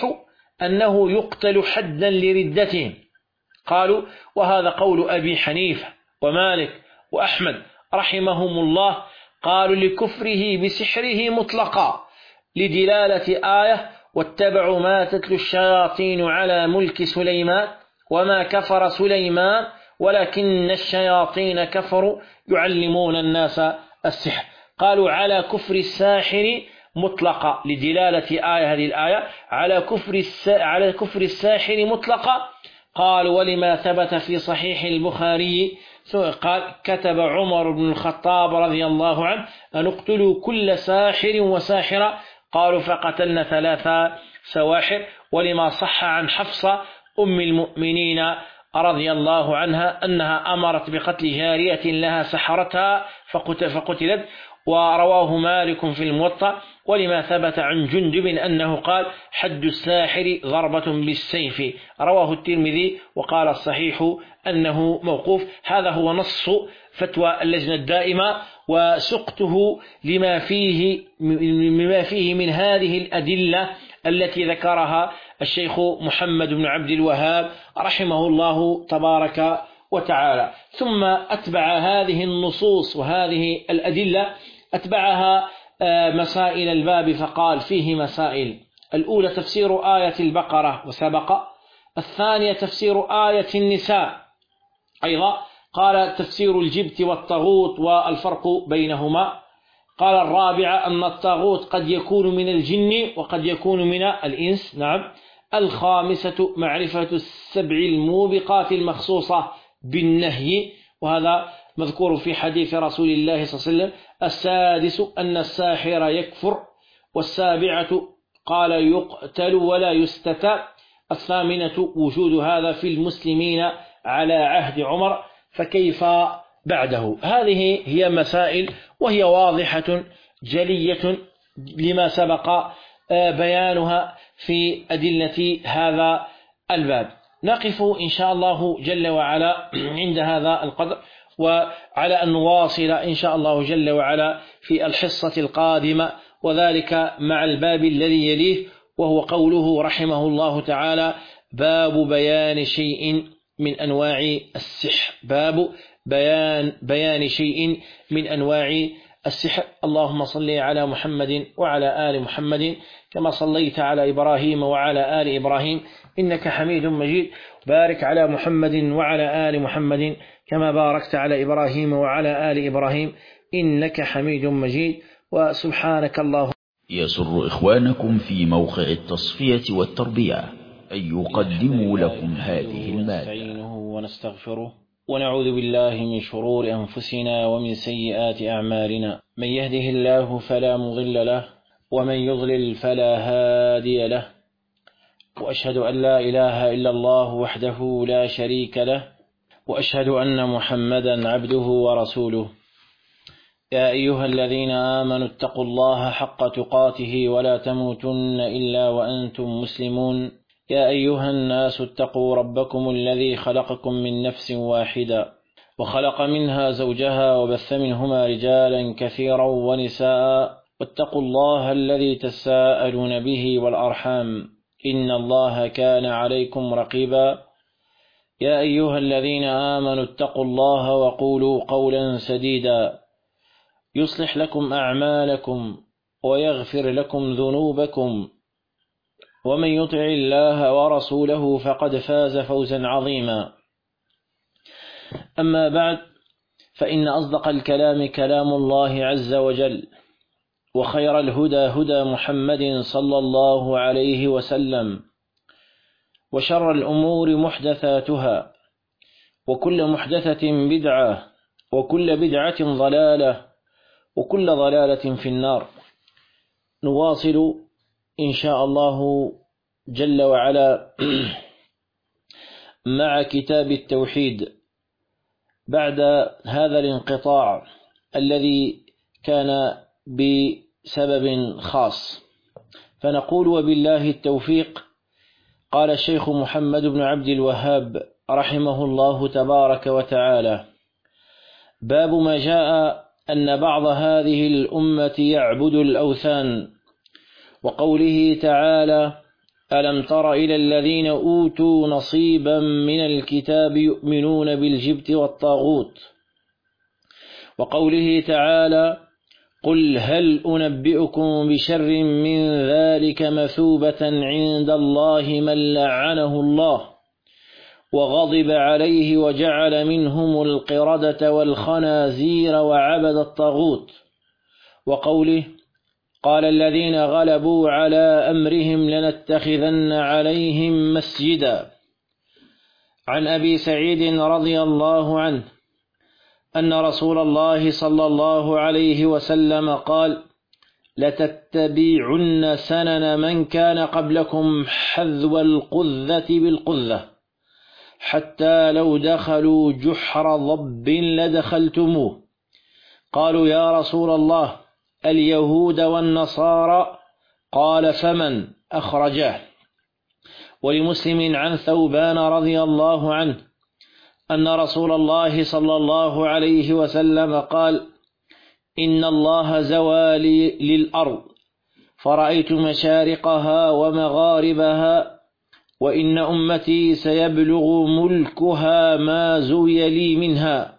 أنه يقتل حدا لردته. قالوا: وهذا قول أبي حنيفة ومالك وأحمد رحمهم الله، قالوا لكفره بسحره مطلقا لدلالة آية: واتبعوا ما تتلو الشياطين على ملك سليمان وما كفر سليمان ولكن الشياطين كفروا يعلمون الناس السحر. قالوا على كفر الساحر مطلقة لدلالة آية هذه الآية على كفر على كفر الساحر مطلقة. قالوا: ولما ثبت في صحيح البخاري قال: كتب عمر بن الخطاب رضي الله عنه أن اقتلوا كل ساحر وساحرة. قالوا: فقتلنا ثلاثة سواحر. ولما صح عن حفصة أم المؤمنين رضي الله عنها أنها أمرت بقتل جارية لها سحرتها فقتلت. ورواه مالك في الموطأ. ولما ثبت عن جندب أنه قال: حد الساحر ضربة بالسيف. رواه الترمذي وقال الصحيح أنه موقوف. هذا هو نص فتوى اللجنة الدائمة، وسقته لما فيه مما فيه من هذه الأدلة التي ذكرها الشيخ محمد بن عبد الوهاب رحمه الله تبارك وتعالى. ثم أتبع هذه النصوص وهذه الأدلة أتبعها مسائل الباب، فقال فيه مسائل: الأولى تفسير آية البقرة وسبق. الثانية تفسير آية النساء أيضا، قال تفسير الجبت والطاغوت والفرق بينهما. قال الرابعة أن الطاغوت قد يكون من الجن وقد يكون من الإنس. نعم. الخامسة معرفة السبع الموبقات المخصوصة بالنهي، وهذا مذكور في حديث رسول الله صلى الله عليه وسلم. السادس أن الساحر يكفر. والسابعة قال يقتل ولا يستتاب. الثامنة وجود هذا في المسلمين على عهد عمر، فكيف بعده؟ هذه هي مسائل وهي واضحة جلية لما سبق بيانها في أدلة هذا الباب. نقف إن شاء الله جل وعلا عند هذا القدر، وعلى أن نواصل إن شاء الله جل وعلا في الحصة القادمة، وذلك مع الباب الذي يليه، وهو قوله رحمه الله تعالى: باب بيان شيء من أنواع السحر. باب بيان بيان شيء من أنواع السحر. اللهم صل على محمد وعلى آل محمد كما صليت على إبراهيم وعلى آل إبراهيم إنك حميد مجيد. بارك على محمد وعلى آل محمد كما باركت على إبراهيم وعلى آل إبراهيم إنك حميد مجيد. وسبحانك اللهم. يسر إخوانكم في موقع التصفية والتربية أن يقدموا لكم هذه المادة. ونستعينه ونستغفره ونعوذ بالله من شرور أنفسنا ومن سيئات أعمالنا. من يهده الله فلا مضل له ومن يضلل فلا هادي له، وأشهد أن لا إله إلا الله وحده لا شريك له، وأشهد أن محمدا عبده ورسوله. يا أيها الذين آمنوا اتقوا الله حق تقاته ولا تموتن إلا وأنتم مسلمون. يا أيها الناس اتقوا ربكم الذي خلقكم من نفس واحدة وخلق منها زوجها وبث منهما رجالا كثيرا ونساء، واتقوا الله الذي تساءلون به والأرحام إن الله كان عليكم رقيبا. يا أيها الذين آمنوا اتقوا الله وقولوا قولا سديدا يصلح لكم أعمالكم ويغفر لكم ذنوبكم، ومن يطع الله ورسوله فقد فاز فوزا عظيما. أما بعد، فإن أصدق الكلام كلام الله عز وجل، وخير الهدى هدى محمد صلى الله عليه وسلم، وشر الأمور محدثاتها، وكل محدثة بدعة، وكل بدعة ضلالة، وكل ضلالة في النار. نواصل إن شاء الله جل وعلا مع كتاب التوحيد بعد هذا الانقطاع الذي كان بسبب خاص، فنقول وبالله التوفيق. قال الشيخ محمد بن عبد الوهاب رحمه الله تبارك وتعالى: باب ما جاء أن بعض هذه الأمة يعبد الأوثان، وقوله تعالى: ألم تر إلى الذين أوتوا نصيبا من الكتاب يؤمنون بالجبت والطاغوت، وقوله تعالى: قل هل أنبئكم بشر من ذلك مثوبة عند الله من لعنه الله وغضب عليه وجعل منهم القردة والخنازير وعبد الطاغوت، وقوله: قال الذين غلبوا على أمرهم لنتخذن عليهم مسجدا. عن أبي سعيد رضي الله عنه أن رسول الله صلى الله عليه وسلم قال: لتتبعن سنن من كان قبلكم حذو القذة بالقذة، حتى لو دخلوا جحر ضب لدخلتموه. قالوا: يا رسول الله، اليهود والنصارى؟ قال: فمن؟ أخرجاه. ولمسلم عن ثوبان رضي الله عنه أن رسول الله صلى الله عليه وسلم قال: إن الله زوى لي للأرض فرأيت مشارقها ومغاربها، وإن أمتي سيبلغ ملكها ما زوي لي منها،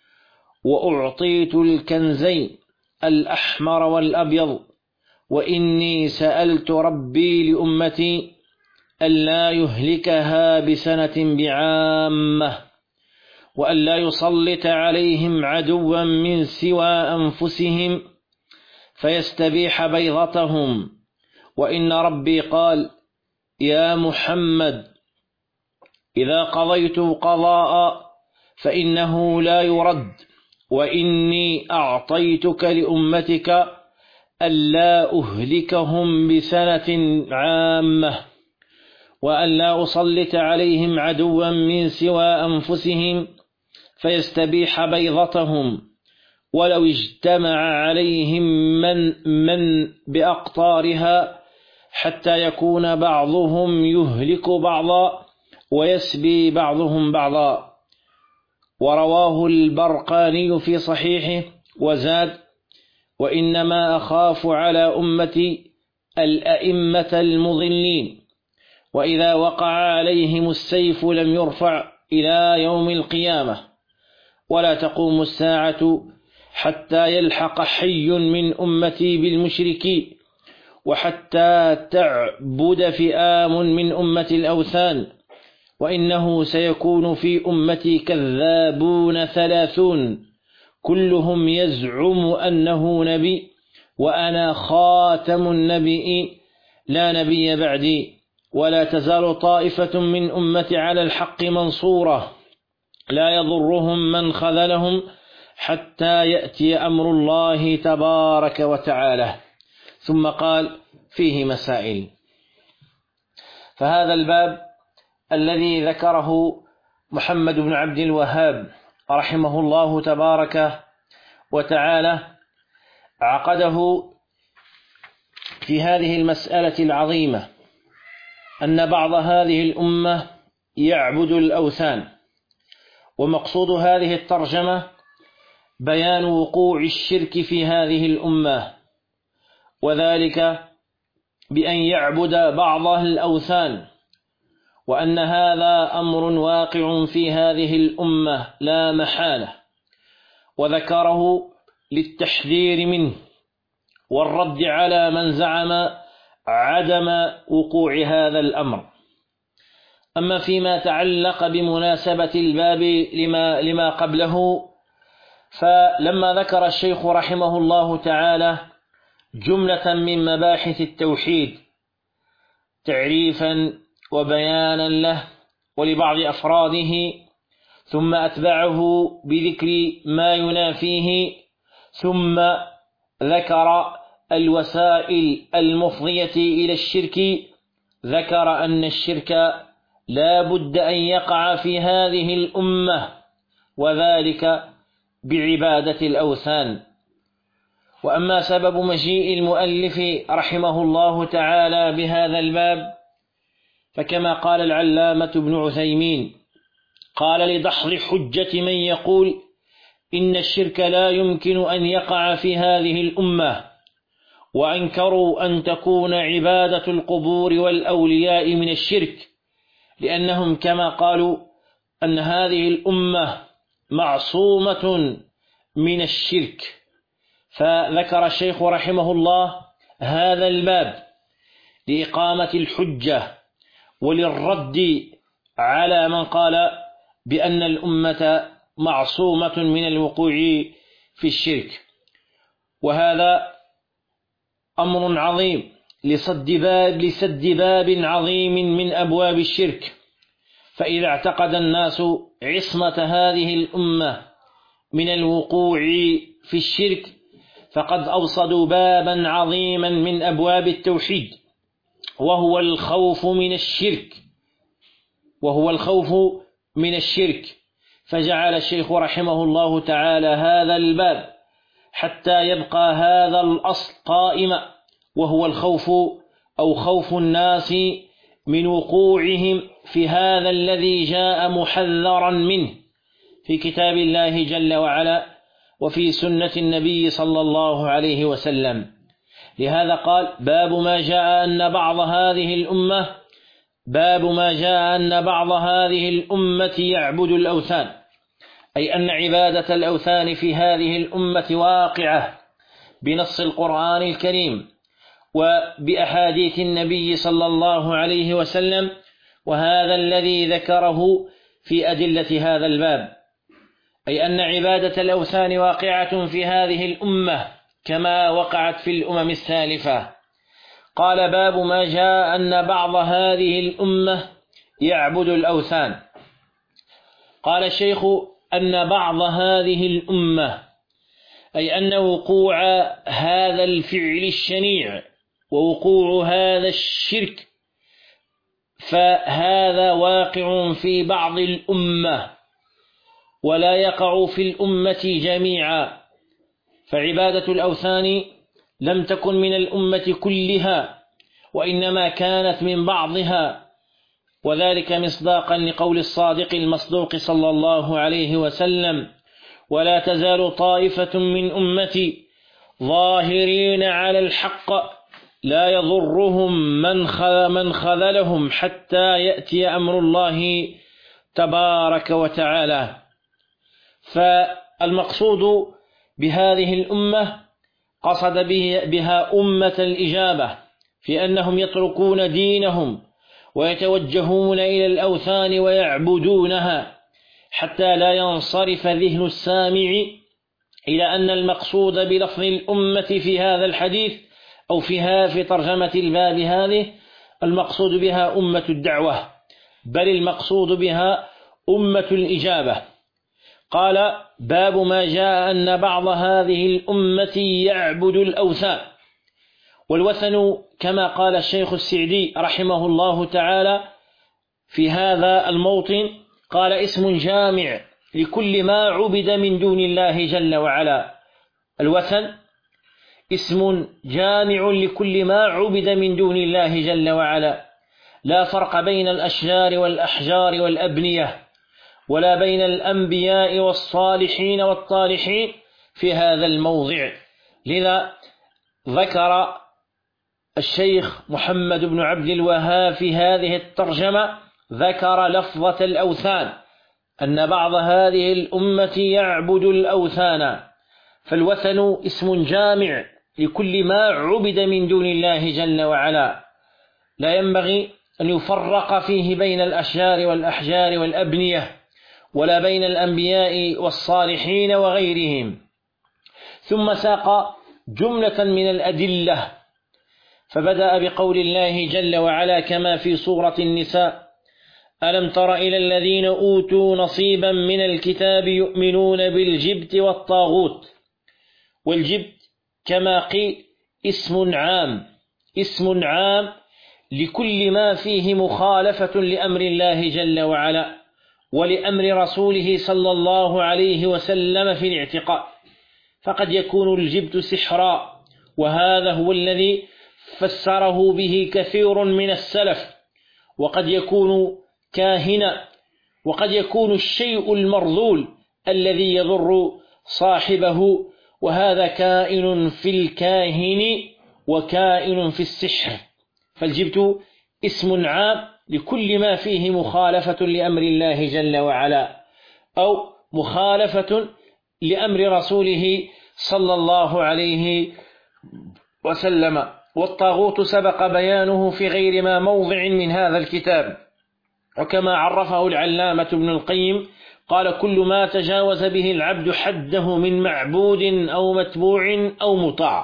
وأعطيت الكنزين الأحمر والأبيض، وإني سألت ربي لأمتي ألا يهلكها بسنة بعامة، وألا يسلط عليهم عدوا من سوى أنفسهم فيستبيح بيضتهم، وإن ربي قال: يا محمد، إذا قضيت قضاء فإنه لا يرد، وإني أعطيتك لأمتك ألا أهلكهم بسنة عامة، وألا أسلط عليهم عدوا من سوى أنفسهم فيستبيح بيضتهم، ولو اجتمع عليهم من, من بأقطارها حتى يكون بعضهم يهلك بعضا ويسبي بعضهم بعضا. ورواه البرقاني في صحيحه وزاد: وإنما أخاف على أمتي الأئمة المضلين، وإذا وقع عليهم السيف لم يرفع إلى يوم القيامة، ولا تقوم الساعة حتى يلحق حي من أمتي بالمشركين، وحتى تعبد فئام من أمة الأوثان، وإنه سيكون في أمتي كذابون ثلاثون كلهم يزعم أنه نبي، وأنا خاتم النبيين لا نبي بعدي، ولا تزال طائفة من أمتي على الحق منصورة لا يضرهم من خذلهم حتى يأتي أمر الله تبارك وتعالى. ثم قال: فيه مسائل. فهذا الباب الذي ذكره محمد بن عبد الوهاب رحمه الله تبارك وتعالى عقده في هذه المسألة العظيمة أن بعض هذه الأمة يعبد الأوثان. ومقصود هذه الترجمة بيان وقوع الشرك في هذه الأمة، وذلك بأن يعبد بعض الأوثان، وأن هذا أمر واقع في هذه الأمة لا محالة، وذكره للتحذير منه والرد على من زعم عدم وقوع هذا الأمر. أما فيما تعلق بمناسبة الباب لما, لما قبله، فلما ذكر الشيخ رحمه الله تعالى جملة من مباحث التوحيد تعريفا وبيانا له ولبعض أفراده، ثم أتبعه بذكر ما ينافيه، ثم ذكر الوسائل المفضية إلى الشرك، ذكر أن الشرك لا بد أن يقع في هذه الأمة، وذلك بعبادة الأوثان. وأما سبب مجيء المؤلف رحمه الله تعالى بهذا الباب، فكما قال العلامة ابن عثيمين قال لدحض حجة من يقول إن الشرك لا يمكن أن يقع في هذه الأمة، وأنكروا أن تكون عبادة القبور والأولياء من الشرك، لأنهم كما قالوا أن هذه الأمة معصومة من الشرك. فذكر الشيخ رحمه الله هذا الباب لإقامة الحجة وللرد على من قال بأن الأمة معصومة من الوقوع في الشرك. وهذا أمر عظيم لسد باب, لسد باب عظيم من أبواب الشرك. فإذا اعتقد الناس عصمة هذه الأمة من الوقوع في الشرك فقد أوصدوا بابا عظيما من أبواب التوحيد، وهو الخوف من الشرك وهو الخوف من الشرك فجعل الشيخ رحمه الله تعالى هذا الباب حتى يبقى هذا الأصل قائما، وهو الخوف أو خوف الناس من وقوعهم في هذا الذي جاء محذرا منه في كتاب الله جل وعلا وفي سنة النبي صلى الله عليه وسلم. لهذا قال باب ما جاء أن بعض هذه الأمة باب ما جاء أن بعض هذه الأمة يعبد الأوثان، أي أن عبادة الأوثان في هذه الأمة واقعة بنص القرآن الكريم وبأحاديث النبي صلى الله عليه وسلم، وهذا الذي ذكره في أدلة هذا الباب، أي أن عبادة الأوثان واقعة في هذه الأمة كما وقعت في الأمم السالفة. قال باب ما جاء أن بعض هذه الأمة يعبد الأوثان. قال الشيخ أن بعض هذه الأمة أي أن وقوع هذا الفعل الشنيع ووقوع هذا الشرك فهذا واقع في بعض الأمة ولا يقع في الأمة جميعا، فعبادة الأوثان لم تكن من الأمة كلها وإنما كانت من بعضها، وذلك مصداقا لقول الصادق المصدوق صلى الله عليه وسلم ولا تزال طائفة من أمتي ظاهرين على الحق لا يضرهم من خذلهم حتى يأتي أمر الله تبارك وتعالى. فالمقصود بهذه الأمة قصد بها أمة الإجابة في أنهم يتركون دينهم ويتوجهون إلى الأوثان ويعبدونها حتى لا ينصرف ذهن السامع إلى أن المقصود بلفظ الأمة في هذا الحديث أو فيها في ترجمة الباب هذه المقصود بها أمة الدعوة، بل المقصود بها أمة الإجابة. قال باب ما جاء أن بعض هذه الأمة يعبد الأوثان. والوثن كما قال الشيخ السعدي رحمه الله تعالى في هذا الموطن قال اسم جامع لكل ما عبد من دون الله جل وعلا. الوثن اسم جامع لكل ما عبد من دون الله جل وعلا، لا فرق بين الأشجار والأحجار والأبنية، ولا بين الأنبياء والصالحين والطالحين في هذا الموضع. لذا ذكر الشيخ محمد بن عبد الوهاب في هذه الترجمة ذكر لفظة الأوثان، أن بعض هذه الأمة يعبد الأوثان. فالوثن اسم جامع لكل ما عبد من دون الله جل وعلا، لا ينبغي أن يفرق فيه بين الأشجار والأحجار والأبنية، ولا بين الأنبياء والصالحين وغيرهم. ثم ساق جملة من الأدلة، فبدأ بقول الله جل وعلا كما في سورة النساء: ألم تر إلى الذين أوتوا نصيبا من الكتاب يؤمنون بالجبت والطاغوت. والجبت كما قيل اسم عام، اسم عام لكل ما فيه مخالفة لأمر الله جل وعلا ولأمر رسوله صلى الله عليه وسلم في الاعتقاد. فقد يكون الجبت سحرا، وهذا هو الذي فسره به كثير من السلف، وقد يكون كاهنا، وقد يكون الشيء المرذول الذي يضر صاحبه، وهذا كائن في الكاهن وكائن في السحر. فالجبت اسم عام لكل ما فيه مخالفة لأمر الله جل وعلا أو مخالفة لأمر رسوله صلى الله عليه وسلم. والطاغوت سبق بيانه في غير ما موضع من هذا الكتاب، وكما عرفه العلامة ابن القيم قال: كل ما تجاوز به العبد حده من معبود أو متبوع أو مطاع.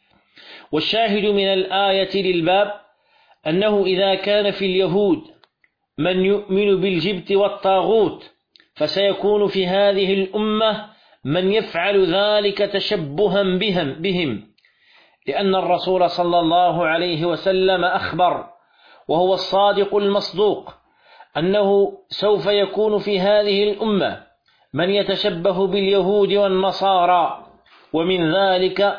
والشاهد من الآية للباب أنه إذا كان في اليهود من يؤمن بالجبت والطاغوت، فسيكون في هذه الأمة من يفعل ذلك تشبها بهم, بهم لأن الرسول صلى الله عليه وسلم أخبر، وهو الصادق المصدوق، أنه سوف يكون في هذه الأمة من يتشبه باليهود والنصارى، ومن ذلك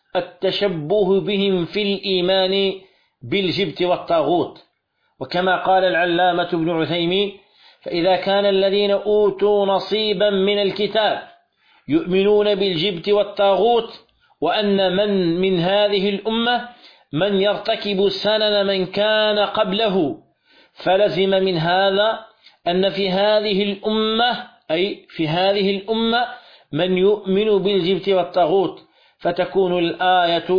التشبه بهم في الإيمان بالجبت والطاغوت. وكما قال العلامة ابن عثيمين: فإذا كان الذين أوتوا نصيبا من الكتاب يؤمنون بالجبت والطاغوت، وأن من من هذه الأمة من يرتكب سنن من كان قبله، فلزم من هذا أن في هذه الأمة أي في هذه الأمة من يؤمن بالجبت والطاغوت، فتكون الآية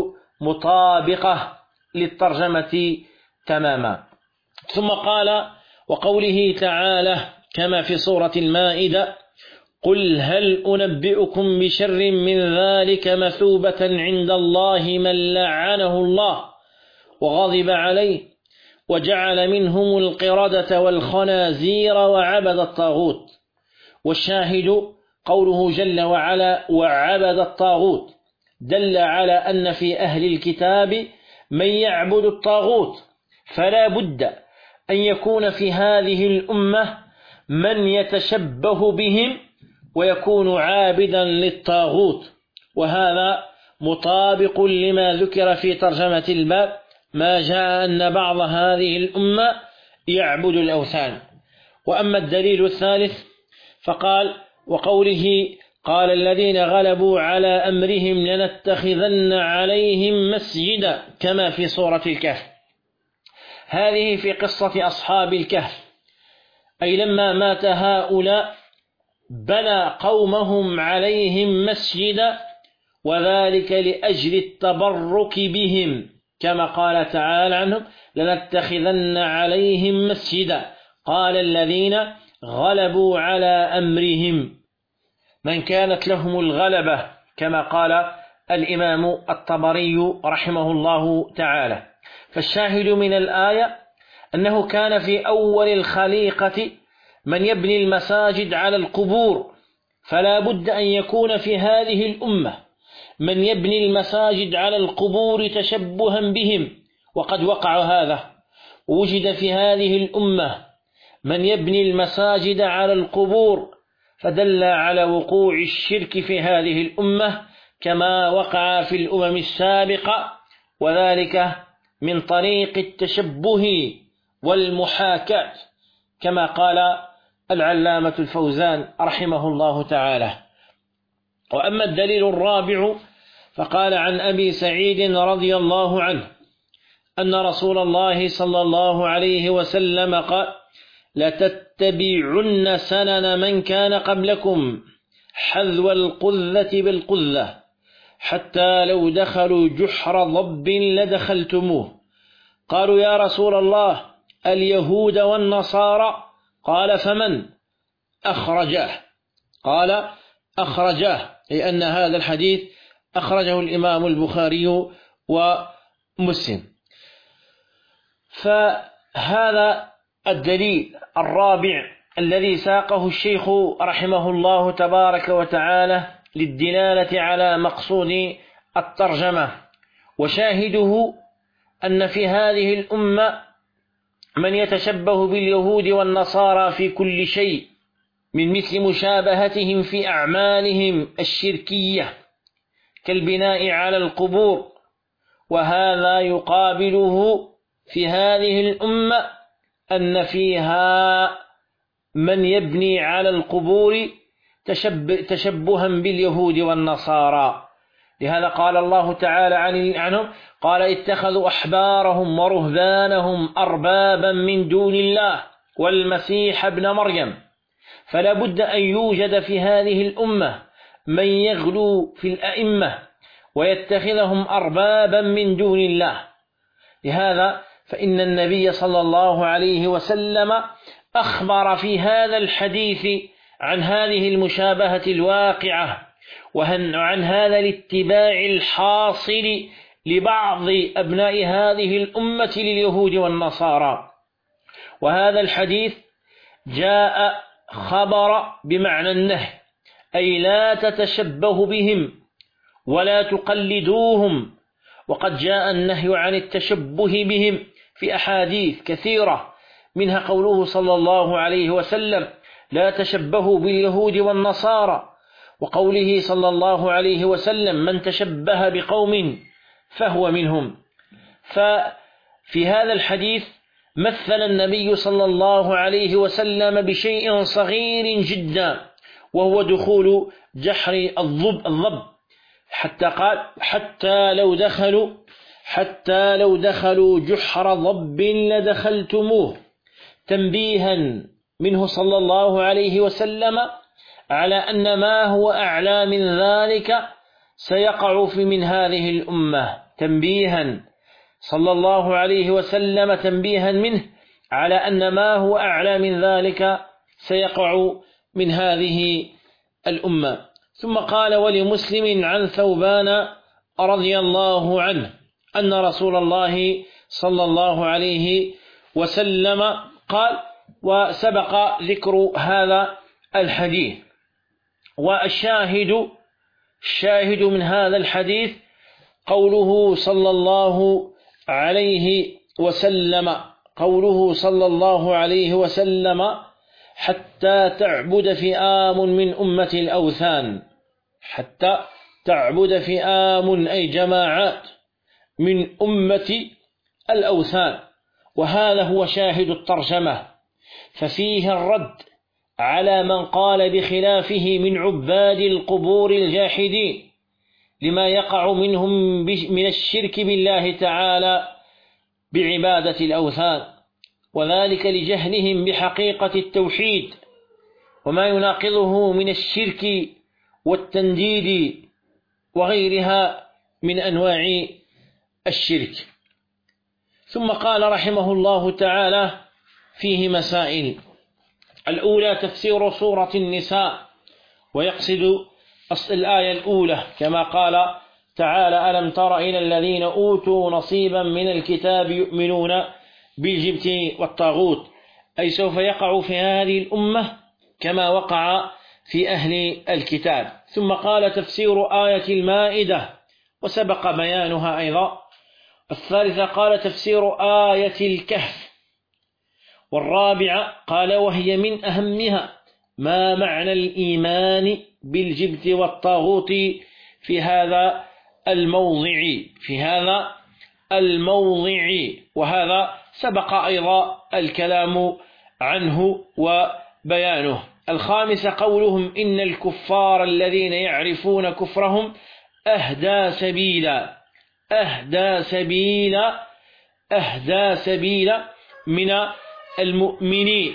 مطابقة للترجمة تماما. ثم قال: وقوله تعالى كما في سورة المائدة: قل هل أنبئكم بشر من ذلك مثوبة عند الله من لعنه الله وغضب عليه وجعل منهم القردة والخنازير وعبد الطاغوت. والشاهد قوله جل وعلا: وعبد الطاغوت، دل على أن في أهل الكتاب من يعبد الطاغوت، فلا بد أن يكون في هذه الأمة من يتشبه بهم ويكون عابدا للطاغوت. وهذا مطابق لما ذكر في ترجمة الباب، ما جاء أن بعض هذه الأمة يعبد الأوثان. وأما الدليل الثالث فقال: وقوله: قال الذين غلبوا على أمرهم لنتخذن عليهم مسجدا، كما في سورة الكهف. هذه في قصة أصحاب الكهف، أي لما مات هؤلاء بنى قومهم عليهم مسجدا، وذلك لأجل التبرك بهم، كما قال تعالى عنهم: لنتخذن عليهم مسجدا. قال الذين غلبوا على أمرهم، من كانت لهم الغلبة، كما قال الإمام الطبري رحمه الله تعالى. فالشاهد من الآية أنه كان في أول الخليقة من يبني المساجد على القبور، فلا بد أن يكون في هذه الأمة من يبني المساجد على القبور تشبها بهم، وقد وقع هذا. وجد في هذه الأمة من يبني المساجد على القبور، فدل على وقوع الشرك في هذه الأمة كما وقع في الأمم السابقة، وذلك من طريق التشبه والمحاكاة كما قال العلامة الفوزان رحمه الله تعالى. وأما الدليل الرابع فقال عن أبي سعيد رضي الله عنه أن رسول الله صلى الله عليه وسلم قال: لتتبعن سنن من كان قبلكم حذو القذة بالقذة حتى لو دخلوا جحر ضب لدخلتموه. قالوا: يا رسول الله اليهود والنصارى؟ قال: فمن؟ أخرجاه. قال: أخرجاه، لأن هذا الحديث أخرجه الإمام البخاري ومسلم. فهذا الدليل الرابع الذي ساقه الشيخ رحمه الله تبارك وتعالى للدلالة على مقصود الترجمة، وشاهده أن في هذه الأمة من يتشبه باليهود والنصارى في كل شيء، من مثل مشابهتهم في أعمالهم الشركية كالبناء على القبور، وهذا يقابله في هذه الأمة أن فيها من يبني على القبور تشبها باليهود والنصارى. لهذا قال الله تعالى عنهم: قال: اتخذوا أحبارهم ورهبانهم أربابا من دون الله والمسيح ابن مريم. فلا بد أن يوجد في هذه الأمة من يغلو في الأئمة ويتخذهم أربابا من دون الله. لهذا فإن النبي صلى الله عليه وسلم أخبر في هذا الحديث عن هذه المشابهة الواقعة، وعن هذا الاتباع الحاصل لبعض أبناء هذه الأمة لليهود والنصارى. وهذا الحديث جاء خبر بمعنى النهي، أي لا تتشبه بهم ولا تقلدوهم. وقد جاء النهي عن التشبه بهم في أحاديث كثيرة، منها قوله صلى الله عليه وسلم: لا تشبهوا باليهود والنصارى، وقوله صلى الله عليه وسلم: من تشبه بقوم فهو منهم. ففي هذا الحديث مثل النبي صلى الله عليه وسلم بشيء صغير جدا، وهو دخول جحر الضب الضب حتى قال: حتى لو دخلوا حتى لو دخلوا جحر ضب لدخلتموه، تنبيها منه صلى الله عليه وسلم على أن ما هو أعلى من ذلك سيقع في من هذه الأمة، تنبيها صلى الله عليه وسلم تنبيها منه على أن ما هو أعلى من ذلك سيقع من هذه الأمة. ثم قال: ولمسلم عن ثوبان رضي الله عنه أن رسول الله صلى الله عليه وسلم قال. وسبق ذكر هذا الحديث. والشاهد الشاهد من هذا الحديث قوله صلى الله عليه وسلم قوله صلى الله عليه وسلم: حتى تعبد فئام من أمة الأوثان. حتى تعبد فئام أي جماعات من أمة الأوثان. وهذا هو شاهد الترجمة، ففيه الرد على من قال بخلافه من عباد القبور الجاحدين لما يقع منهم من الشرك بالله تعالى بعبادة الأوثان، وذلك لجهلهم بحقيقة التوحيد وما يناقضه من الشرك والتنديد وغيرها من أنواع الشرك. ثم قال رحمه الله تعالى فيه مسائل. الأولى تفسير سورة النساء، ويقصد أصل الآية الأولى كما قال تعالى: ألم تر إلى الذين أوتوا نصيبا من الكتاب يؤمنون بالجبت والطاغوت، أي سوف يقع في هذه الأمة كما وقع في أهل الكتاب. ثم قال تفسير آية المائدة، وسبق بيانها أيضا. الثالثة قال تفسير آية الكهف، والرابعة قال وهي من أهمها ما معنى الإيمان بالجبت والطاغوت في هذا الموضع في هذا الموضع وهذا سبق أيضا الكلام عنه وبيانه. الخامسة قولهم إن الكفار الذين يعرفون كفرهم أهدى سبيلا أهدى سبيلا أهدى سبيلا من المؤمنين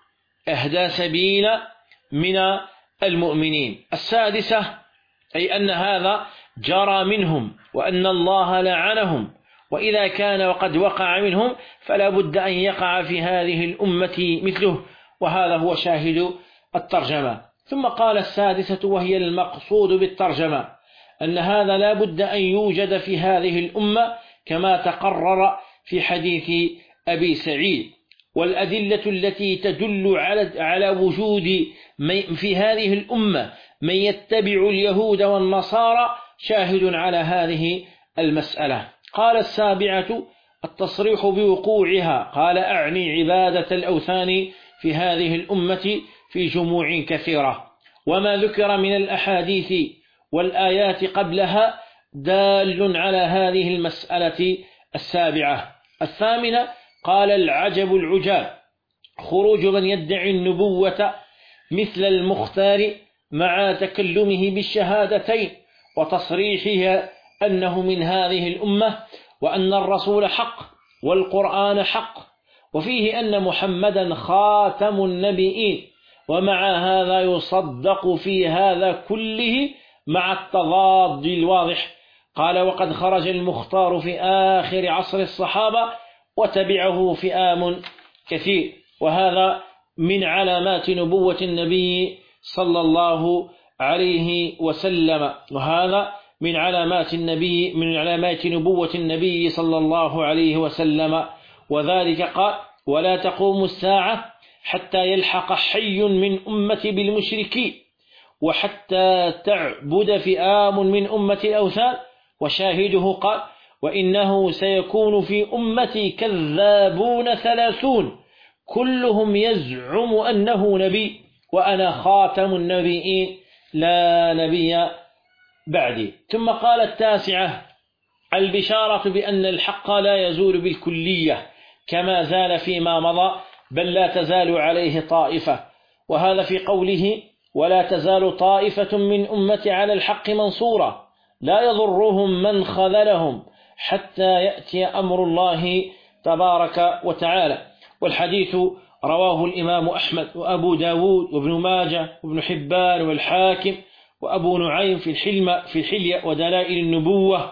أهدى سبيلا من المؤمنين. السادسة أي أن هذا جرى منهم وأن الله لعنهم، وإذا كان وقد وقع منهم فلا بد أن يقع في هذه الأمة مثله، وهذا هو شاهد الترجمة. ثم قال السادسة وهي المقصود بالترجمة أن هذا لا بد أن يوجد في هذه الأمة كما تقرر في حديث أبي سعيد. والأدلة التي تدل على على وجود في هذه الأمة من يتبع اليهود والنصارى شاهد على هذه المسألة. قال السابعة التصريح بوقوعها، قال أعني عبادة الأوثان في هذه الأمة في جموع كثيرة، وما ذكر من الأحاديث والآيات قبلها دال على هذه المسألة السابعة. الثامنة قال العجب العجاب خروج من يدعي النبوة مثل المختار مع تكلمه بالشهادتين وتصريحها أنه من هذه الأمة وأن الرسول حق والقرآن حق، وفيه أن محمدا خاتم النبيين، ومع هذا يصدق في هذا كله مع التضاد الواضح. قال وقد خرج المختار في آخر عصر الصحابة وتبعه فئام كثير، وهذا من علامات نبوة النبي صلى الله عليه وسلم وهذا من علامات النبي من علامات نبوة النبي صلى الله عليه وسلم. وذلك قال ولا تقوم الساعة حتى يلحق حي من أمتي بالمشركين وحتى تعبد فئام من أمة الأوثان. وشاهده قال وإنه سيكون في أمتي كذابون ثلاثون كلهم يزعم أنه نبي وأنا خاتم النبيين لا نبي بعدي. ثم قال التاسعة البشارة بأن الحق لا يزول بالكلية كما زال فيما مضى، بل لا تزال عليه طائفة، وهذا في قوله ولا تزال طائفة من أمتي على الحق منصورة لا يضرهم من خذلهم حتى يأتي أمر الله تبارك وتعالى. والحديث رواه الإمام أحمد وأبو داود وابن ماجه وابن حبان والحاكم وأبو نعيم في الحلم في الحلية ودلائل النبوة،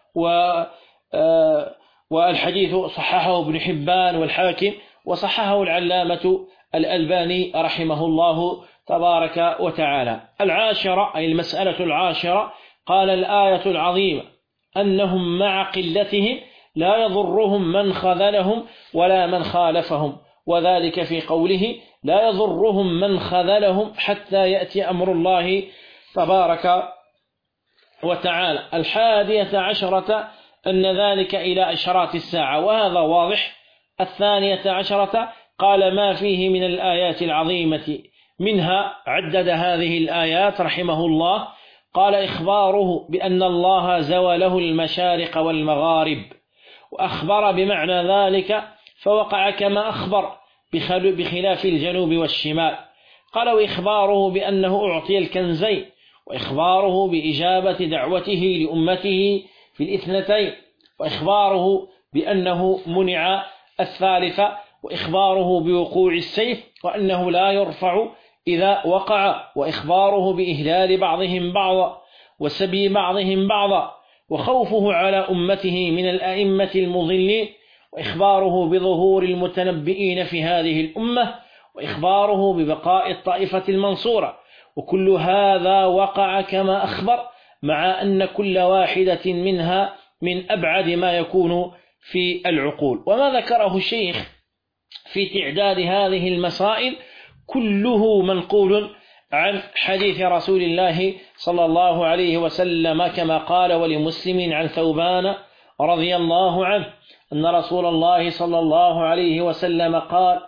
والحديث صححه ابن حبان والحاكم وصححه العلامة الألباني رحمه الله تبارك وتعالى. العاشرة أي المسألة العاشرة قال الآية العظيمة أنهم مع قلتهم لا يضرهم من خذلهم ولا من خالفهم، وذلك في قوله لا يضرهم من خذلهم حتى يأتي أمر الله تبارك وتعالى. الحادية عشرة أن ذلك إلى أشراط الساعة، وهذا واضح. الثانية عشرة قال ما فيه من الآيات العظيمة، منها عدد هذه الآيات رحمه الله. قال إخباره بأن الله زوى له المشارق والمغارب، وأخبر بمعنى ذلك فوقع كما أخبر بخلاف الجنوب والشمال. قال وإخباره بأنه أعطي الكنزين، وإخباره بإجابة دعوته لأمته في الإثنتين، وإخباره بأنه منع الثالثة، وإخباره بوقوع السيف وأنه لا يرفع إذا وقع، وإخباره بإهلال بعضهم بعضا وسبي بعضهم بعضا، وخوفه على أمته من الأئمة المضلين، وإخباره بظهور المتنبئين في هذه الأمة، وإخباره ببقاء الطائفة المنصورة. وكل هذا وقع كما أخبر، مع أن كل واحدة منها من أبعد ما يكون في العقول. وما ذكره الشيخ في تعداد هذه المسائل كله منقول عن حديث رسول الله صلى الله عليه وسلم، كما قال ولمسلم عن ثوبان رضي الله عنه أن رسول الله صلى الله عليه وسلم قال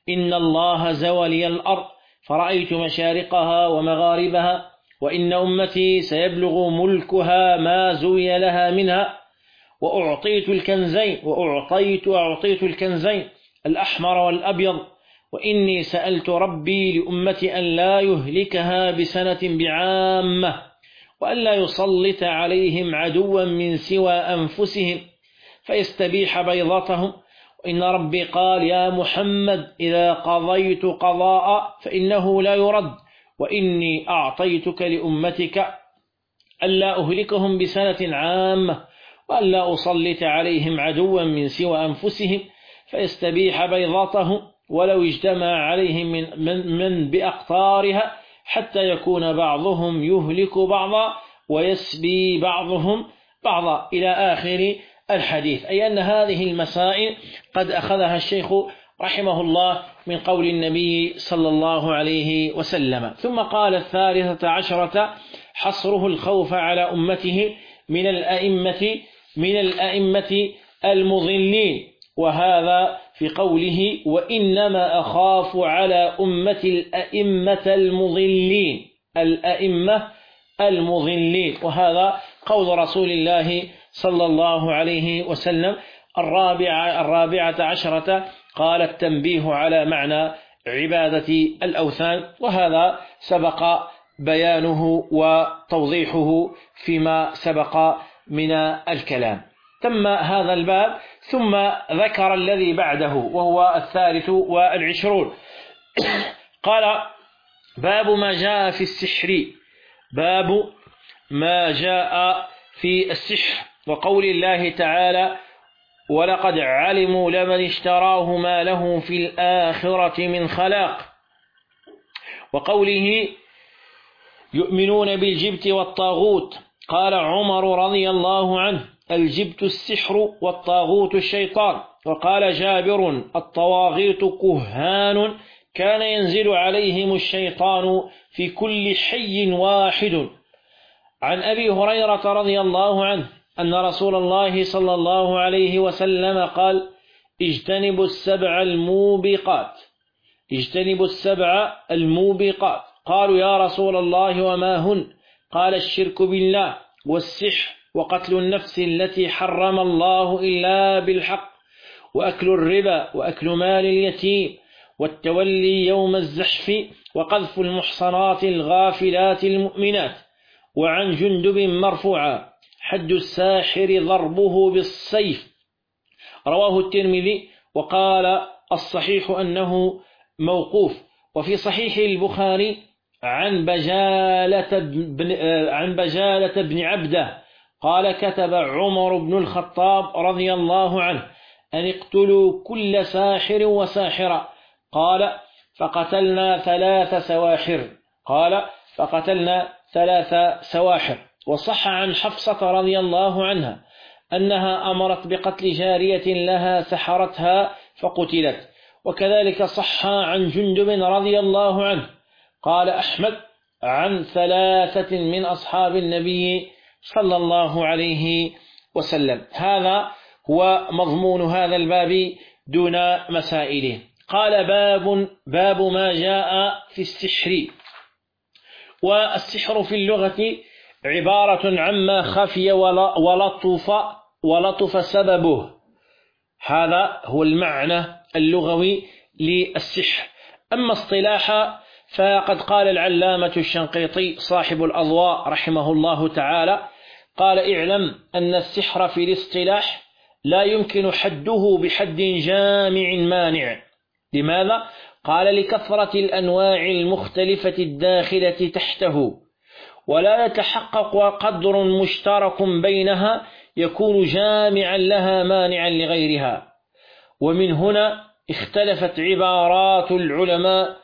إن الله زوى لي الأرض فرأيت مشارقها ومغاربها، وإن أمتي سيبلغ ملكها ما زوي لها منها، وأعطيت الكنزين وأعطيت أعطيت الكنزين الأحمر والأبيض، وإني سألت ربي لأمتي أن لا يهلكها بسنة بعامة، وأن لا يسلط عليهم عدوا من سوى أنفسهم فيستبيح بيضتهم. وإن ربي قال يا محمد إذا قضيت قضاء فإنه لا يرد، وإني أعطيتك لأمتك ألا أهلكهم بسنة عامة، وألا أسلط عليهم عدوا من سوى أنفسهم فيستبيح بيضتهم، ولو اجتمع عليهم من, من, من بأقطارها حتى يكون بعضهم يهلك بعضا ويسبي بعضهم بعضا إلى آخر الحديث. أي أن هذه المسائل قد أخذها الشيخ رحمه الله من قول النبي صلى الله عليه وسلم. ثم قال الثالثة عشرة حصره الخوف على أمته من الأئمة من الأئمة المضلين، وهذا في قوله وإنما أخاف على أمة الأئمة المضلين الأئمة المضلين، وهذا قول رسول الله صلى الله عليه وسلم. الرابعة, الرابعة عشرة قال التنبيه على معنى عبادة الأوثان، وهذا سبق بيانه وتوضيحه فيما سبق من الكلام. تم هذا الباب، ثم ذكر الذي بعده وهو الثالث والعشرون. قال باب ما جاء في السحر باب ما جاء في السحر وقول الله تعالى ولقد علموا لمن اشتراه ما له في الآخرة من خلاق، وقوله يؤمنون بالجبت والطاغوت. قال عمر رضي الله عنه الجبت السحر والطاغوت الشيطان. وقال جابر الطواغيت كهان كان ينزل عليهم الشيطان في كل حي واحد. عن أبي هريرة رضي الله عنه أن رسول الله صلى الله عليه وسلم قال اجتنبوا السبع الموبقات اجتنبوا السبع الموبقات. قالوا يا رسول الله وما هن؟ قال الشرك بالله والسحر وقتل النفس التي حرم الله إلا بالحق وأكل الربا وأكل مال اليتيم والتولي يوم الزحف وقذف المحصنات الغافلات المؤمنات. وعن جندب مرفوعا حد الساحر ضربه بالسيف. رواه الترمذي وقال الصحيح أنه موقوف. وفي صحيح البخاري عن بجالة بن, عن بجالة بن عبده قال كتب عمر بن الخطاب رضي الله عنه أن اقتلوا كل ساحر وساحرة. قال فقتلنا ثلاث سواحر قال فقتلنا ثلاث سواحر. وصح عن حفصة رضي الله عنها أنها أمرت بقتل جارية لها سحرتها فقتلت. وكذلك صح عن جندب رضي الله عنه قال أحمد عن ثلاثة من أصحاب النبي صلى الله عليه وسلم. هذا هو مضمون هذا الباب دون مسائله. قال باب باب ما جاء في السحر. والسحر في اللغة عبارة عما خفي ولطف ولطف سببه. هذا هو المعنى اللغوي للسحر. أما اصطلاحا فقد قال العلامة الشنقيطي صاحب الأضواء رحمه الله تعالى قال اعلم أن السحر في الاصطلاح لا يمكن حده بحد جامع مانع. لماذا؟ قال لكثرة الأنواع المختلفة الداخلة تحته، ولا يتحقق قدر مشترك بينها يكون جامعا لها مانعا لغيرها. ومن هنا اختلفت عبارات العلماء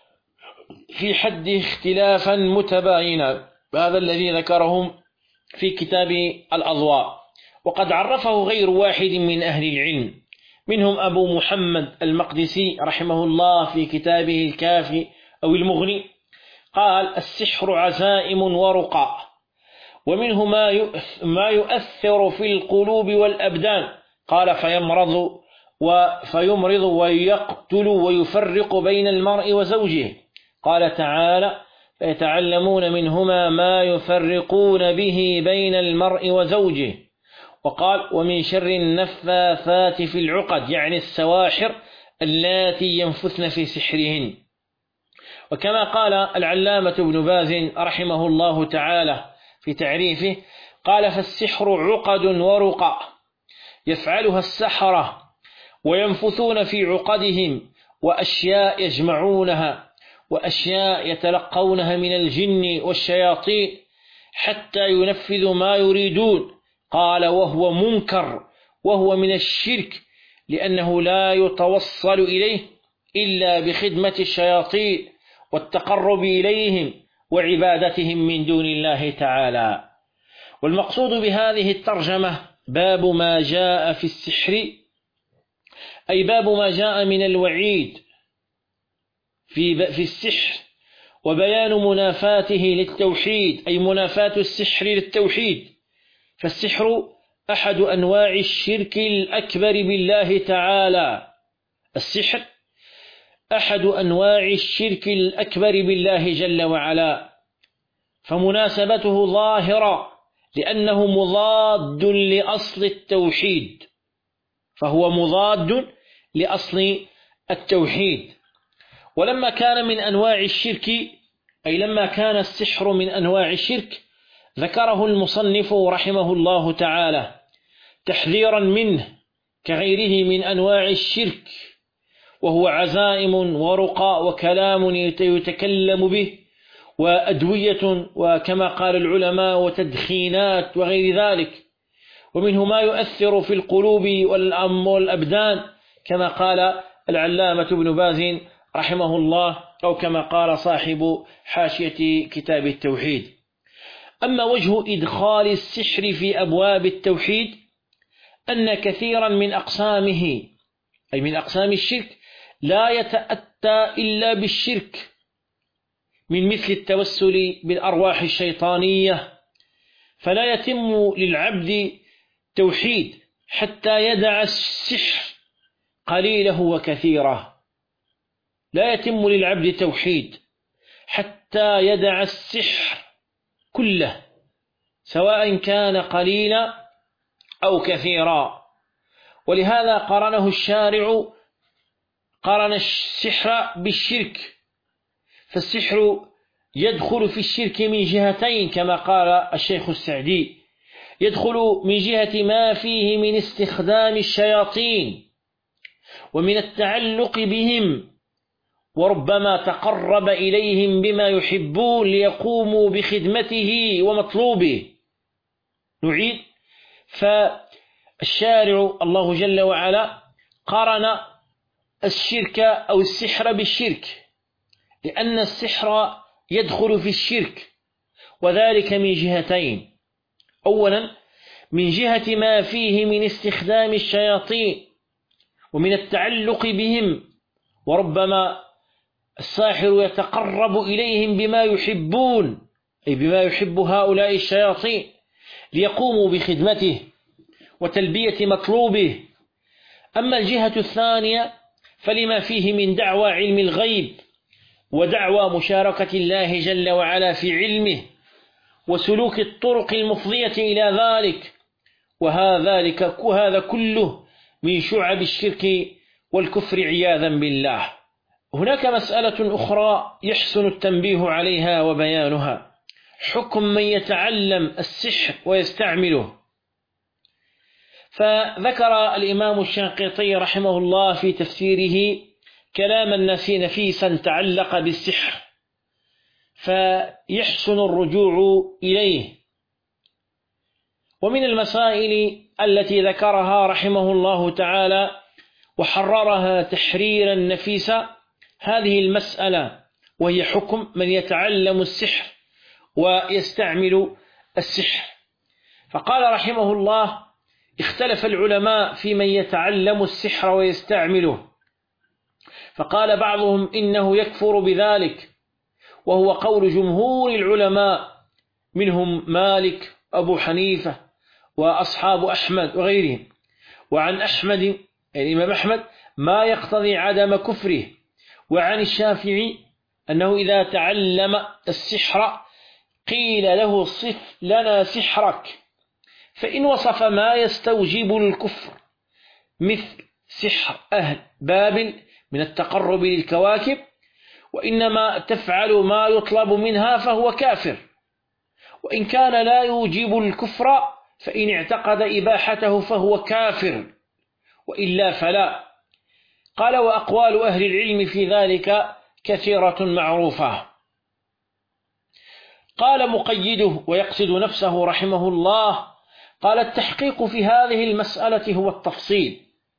في حد اختلافا متباينا، هذا الذي ذكرهم في كتاب الأضواء. وقد عرفه غير واحد من أهل العلم، منهم أبو محمد المقدسي رحمه الله في كتابه الكافي أو المغني. قال السحر عزائم ورقاء، ومنه ما ما يؤثر في القلوب والأبدان. قال فيمرض فيمرض ويقتل ويفرق بين المرء وزوجه. قال تعالى: فيتعلمون منهما ما يفرقون به بين المرء وزوجه. وقال: ومن شر النفاثات في العقد، يعني السواحر اللاتي ينفثن في سحرهن. وكما قال العلامة ابن باز رحمه الله تعالى في تعريفه، قال: فالسحر عقد ورقى يفعلها السحرة وينفثون في عقدهم، وأشياء يجمعونها، وأشياء يتلقونها من الجن والشياطين حتى ينفذوا ما يريدون. قال: وهو منكر، وهو من الشرك، لأنه لا يتوصل إليه إلا بخدمة الشياطين والتقرب إليهم وعبادتهم من دون الله تعالى. والمقصود بهذه الترجمة باب ما جاء في السحر، أي باب ما جاء من الوعيد في في السحر، وبيان منافاته للتوحيد، أي منافاة السحر للتوحيد. فالسحر أحد أنواع الشرك الأكبر بالله تعالى. السحر أحد أنواع الشرك الأكبر بالله جل وعلا، فمناسبته ظاهرة لأنه مضاد لأصل التوحيد، فهو مضاد لأصل التوحيد. ولما كان من أنواع الشرك، أي لما كان السحر من أنواع الشرك، ذكره المصنف رحمه الله تعالى تحذيرا منه كغيره من أنواع الشرك، وهو عزائم ورقى وكلام يتكلم به وأدوية، وكما قال العلماء وتدخينات وغير ذلك. ومنه ما يؤثر في القلوب والأبدان، كما قال العلامة ابن باز رحمه الله، أو كما قال صاحب حاشية كتاب التوحيد. أما وجه إدخال السحر في أبواب التوحيد، أن كثيرا من أقسامه، أي من أقسام الشرك، لا يتأتى إلا بالشرك، من مثل التوسل بالأرواح الشيطانية، فلا يتم للعبد توحيد حتى يدع السحر قليله وكثيره. لا يتم للعبد توحيد حتى يدع السحر كله، سواء كان قليلا أو كثيرا. ولهذا قرنه الشارع، قرن السحر بالشرك، فالسحر يدخل في الشرك من جهتين كما قال الشيخ السعدي: يدخل من جهة ما فيه من استخدام الشياطين ومن التعلق بهم، وربما تقرب إليهم بما يحبون ليقوموا بخدمته ومطلوبه. نعيد: فالشارع الله جل وعلا قرن الشرك أو السحر بالشرك، لأن السحر يدخل في الشرك، وذلك من جهتين: أولا من جهة ما فيه من استخدام الشياطين ومن التعلق بهم، وربما الساحر يتقرب إليهم بما يحبون، أي بما يحب هؤلاء الشياطين، ليقوموا بخدمته وتلبية مطلوبه. أما الجهة الثانية فلما فيه من دعوى علم الغيب ودعوى مشاركة الله جل وعلا في علمه وسلوك الطرق المفضية إلى ذلك، وهذا كله من شعب الشرك والكفر عياذا بالله. هناك مسألة أخرى يحسن التنبيه عليها وبيانها: حكم من يتعلم السحر ويستعمله. فذكر الإمام الشنقيطي رحمه الله في تفسيره كلاما نفيسا تعلق بالسحر، فيحسن الرجوع إليه. ومن المسائل التي ذكرها رحمه الله تعالى وحررها تحريرا نفيسا هذه المسألة، وهي حكم من يتعلم السحر ويستعمل السحر. فقال رحمه الله: اختلف العلماء في من يتعلم السحر ويستعمله، فقال بعضهم إنه يكفر بذلك، وهو قول جمهور العلماء، منهم مالك أبو حنيفة وأصحاب أحمد وغيرهم. وعن أحمد يعني الإمام أحمد ما يقتضي عدم كفره. وعن الشافعي أنه إذا تعلم السحر قيل له صف لنا سحرك، فإن وصف ما يستوجب الكفر مثل سحر أهل بابل من التقرب للكواكب وإنما تفعل ما يطلب منها فهو كافر، وإن كان لا يوجب الكفر فإن اعتقد إباحته فهو كافر وإلا فلا. قال وأقوال أهل العلم في ذلك كثيرة معروفة. قال مقيده ويقصد نفسه رحمه الله، قال التحقيق في هذه المسألة هو التفصيل،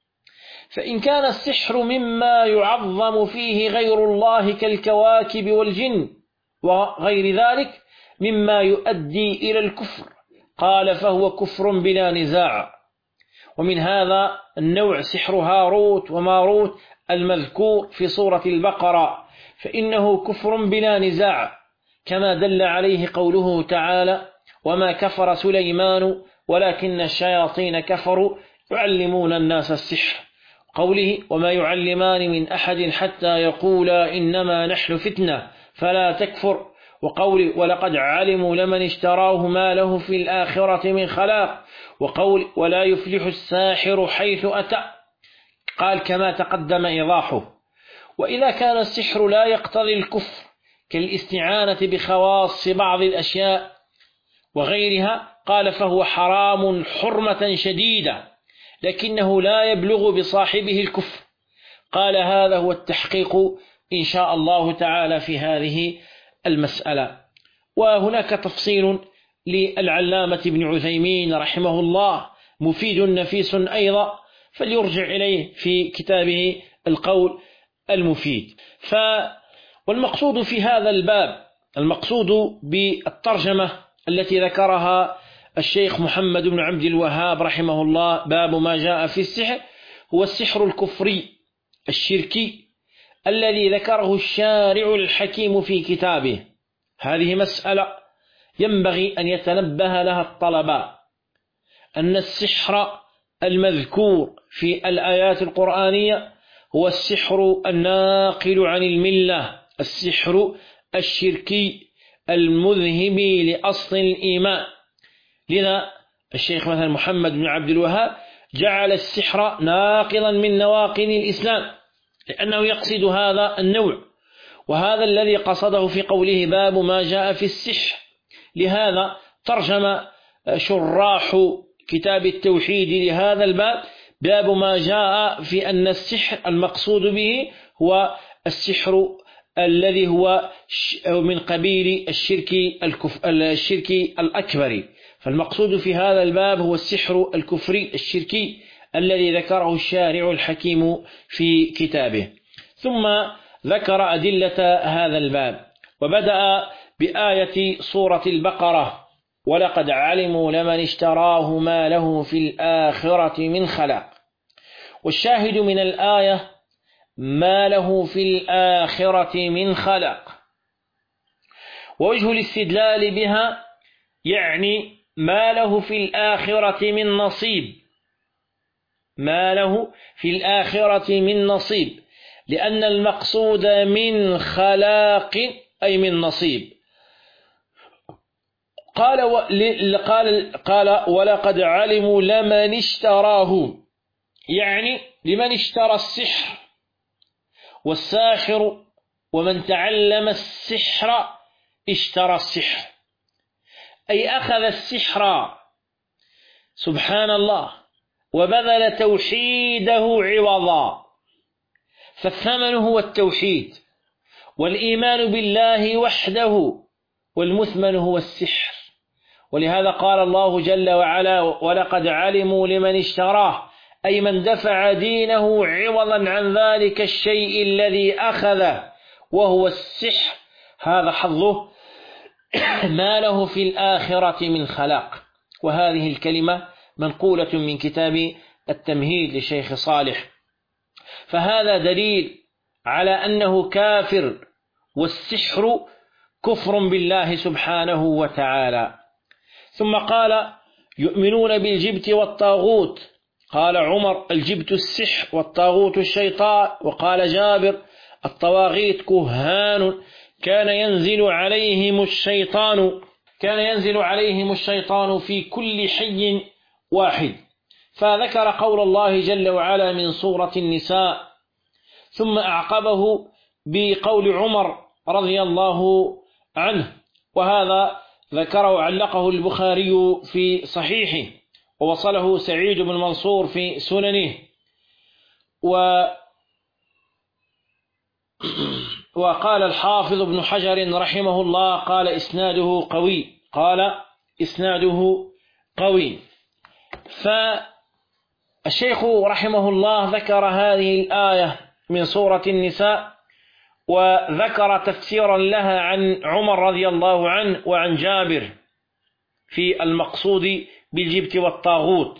فإن كان السحر مما يعظم فيه غير الله كالكواكب والجن وغير ذلك مما يؤدي إلى الكفر قال فهو كفر بلا نزاع. ومن هذا النوع سحر هاروت وماروت المذكور في سورة البقرة، فإنه كفر بلا نزاع كما دل عليه قوله تعالى وما كفر سليمان ولكن الشياطين كفروا يعلمون الناس السحر، قوله وما يعلمان من أحد حتى يقولا إنما نحن فتنة فلا تكفر، وقول ولقد علموا لمن اشتراه ما له في الآخرة من خلاق، وقول ولا يفلح الساحر حيث أتى، قال كما تقدم إيضاحه. وإذا كان السحر لا يقتضي الكفر كالاستعانة بخواص بعض الأشياء وغيرها قال فهو حرام حرمة شديدة لكنه لا يبلغ بصاحبه الكفر. قال هذا هو التحقيق إن شاء الله تعالى في هذه المسألة. وهناك تفصيل للعلامة ابن عثيمين رحمه الله مفيد نفيس أيضا، فليرجع إليه في كتابه القول المفيد. ف والمقصود في هذا الباب المقصود بالترجمة التي ذكرها الشيخ محمد بن عبد الوهاب رحمه الله باب ما جاء في السحر هو السحر الكفري الشركي الذي ذكره الشارع الحكيم في كتابه. هذه مسألة ينبغي أن يتنبه لها الطلباء، أن السحر المذكور في الآيات القرآنية هو السحر الناقل عن الملة، السحر الشركي المذهب لأصل الإيمان. لذا الشيخ مثلا محمد بن عبد الوهاب جعل السحر ناقضا من نواقض الإسلام لأنه يقصد هذا النوع، وهذا الذي قصده في قوله باب ما جاء في السحر. لهذا ترجم شراح كتاب التوحيد لهذا الباب باب ما جاء في أن السحر المقصود به هو السحر الذي هو من قبيل الشرك الشرك الأكبر، فالمقصود في هذا الباب هو السحر الكفري الشركي الذي ذكره الشارع الحكيم في كتابه. ثم ذكر أدلة هذا الباب وبدأ بآية سورة البقرة ولقد علموا لمن اشتراه ما له في الآخرة من خلاق. والشاهد من الآية ما له في الآخرة من خلاق، ووجه الاستدلال بها يعني ما له في الآخرة من نصيب، ما له في الآخرة من نصيب، لأن المقصود من خلاق أي من نصيب. قال قال قال ولقد علموا لمن اشتراه، يعني لمن اشترى السحر، والساحر ومن تعلم السحر اشترى السحر، أي أخذ السحر سبحان الله وبذل توحيده عوضا، فالثمن هو التوحيد والإيمان بالله وحده، والمثمن هو السحر. ولهذا قال الله جل وعلا ولقد علموا لمن اشتراه، أي من دفع دينه عوضا عن ذلك الشيء الذي أخذه وهو السحر، هذا حظه ما له في الآخرة من خلاق. وهذه الكلمة منقولة من كتاب التمهيد لشيخ صالح، فهذا دليل على أنه كافر، والسحر كفر بالله سبحانه وتعالى. ثم قال يؤمنون بالجبت والطاغوت، قال عمر الجبت السحر والطاغوت الشيطان. وقال جابر الطواغيت كهان كان ينزل عليهم الشيطان كان ينزل عليهم الشيطان في كل حي واحد. فذكر قول الله جل وعلا من سورة النساء، ثم أعقبه بقول عمر رضي الله عنه، وهذا ذكره علقه البخاري في صحيحه، ووصله سعيد بن منصور في سننه. و وقال الحافظ ابن حجر رحمه الله قال إسناده قوي قال إسناده قوي. فالشيخ رحمه الله ذكر هذه الآية من سورة النساء، وذكر تفسيرا لها عن عمر رضي الله عنه وعن جابر في المقصود بالجبت والطاغوت.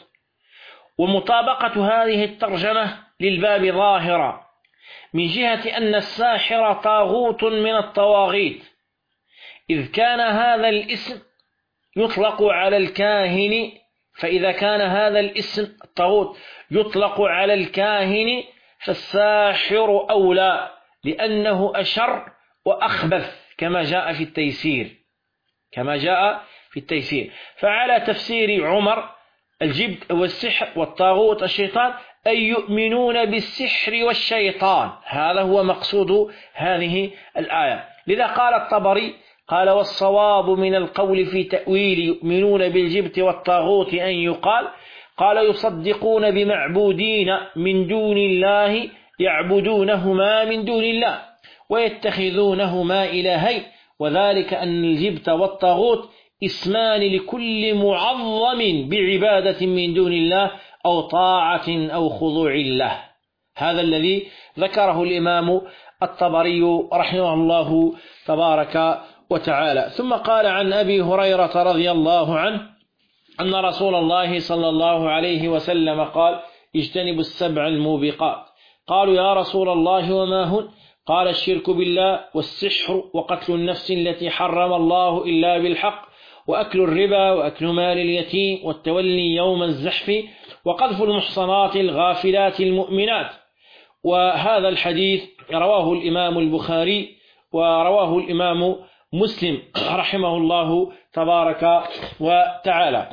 ومطابقة هذه الترجمة للباب ظاهرة من جهة أن الساحر طاغوت من الطواغيت، إذ كان هذا الاسم يطلق على الكاهن، فإذا كان هذا الاسم الطاغوت يطلق على الكاهن فالساحر أولى، لأنه أشر وأخبث كما جاء في التيسير كما جاء في التيسير. فعلى تفسير عمر الجبت والسحر والطاغوت الشيطان أي يؤمنون بالسحر والشيطان، هذا هو مقصود هذه الآية. لذا قال الطبري قال والصواب من القول في تأويل يؤمنون بالجبت والطاغوت أن يقال قال يصدقون بمعبودين من دون الله يعبدونهما من دون الله ويتخذونهما إلهين، وذلك أن الجبت والطاغوت اسمان لكل معظم بعبادة من دون الله أو طاعة أو خضوع له. هذا الذي ذكره الإمام الطبري رحمه الله تبارك وتعالى. ثم قال عن أبي هريرة رضي الله عنه أن رسول الله صلى الله عليه وسلم قال اجتنبوا السبع الموبقات. قالوا يا رسول الله وما هن؟ قال الشرك بالله والسحر وقتل النفس التي حرم الله إلا بالحق وأكل الربا وأكل مال اليتيم والتولي يوم الزحف وقذف المحصنات الغافلات المؤمنات. وهذا الحديث رواه الإمام البخاري ورواه الإمام مسلم رحمه الله تبارك وتعالى.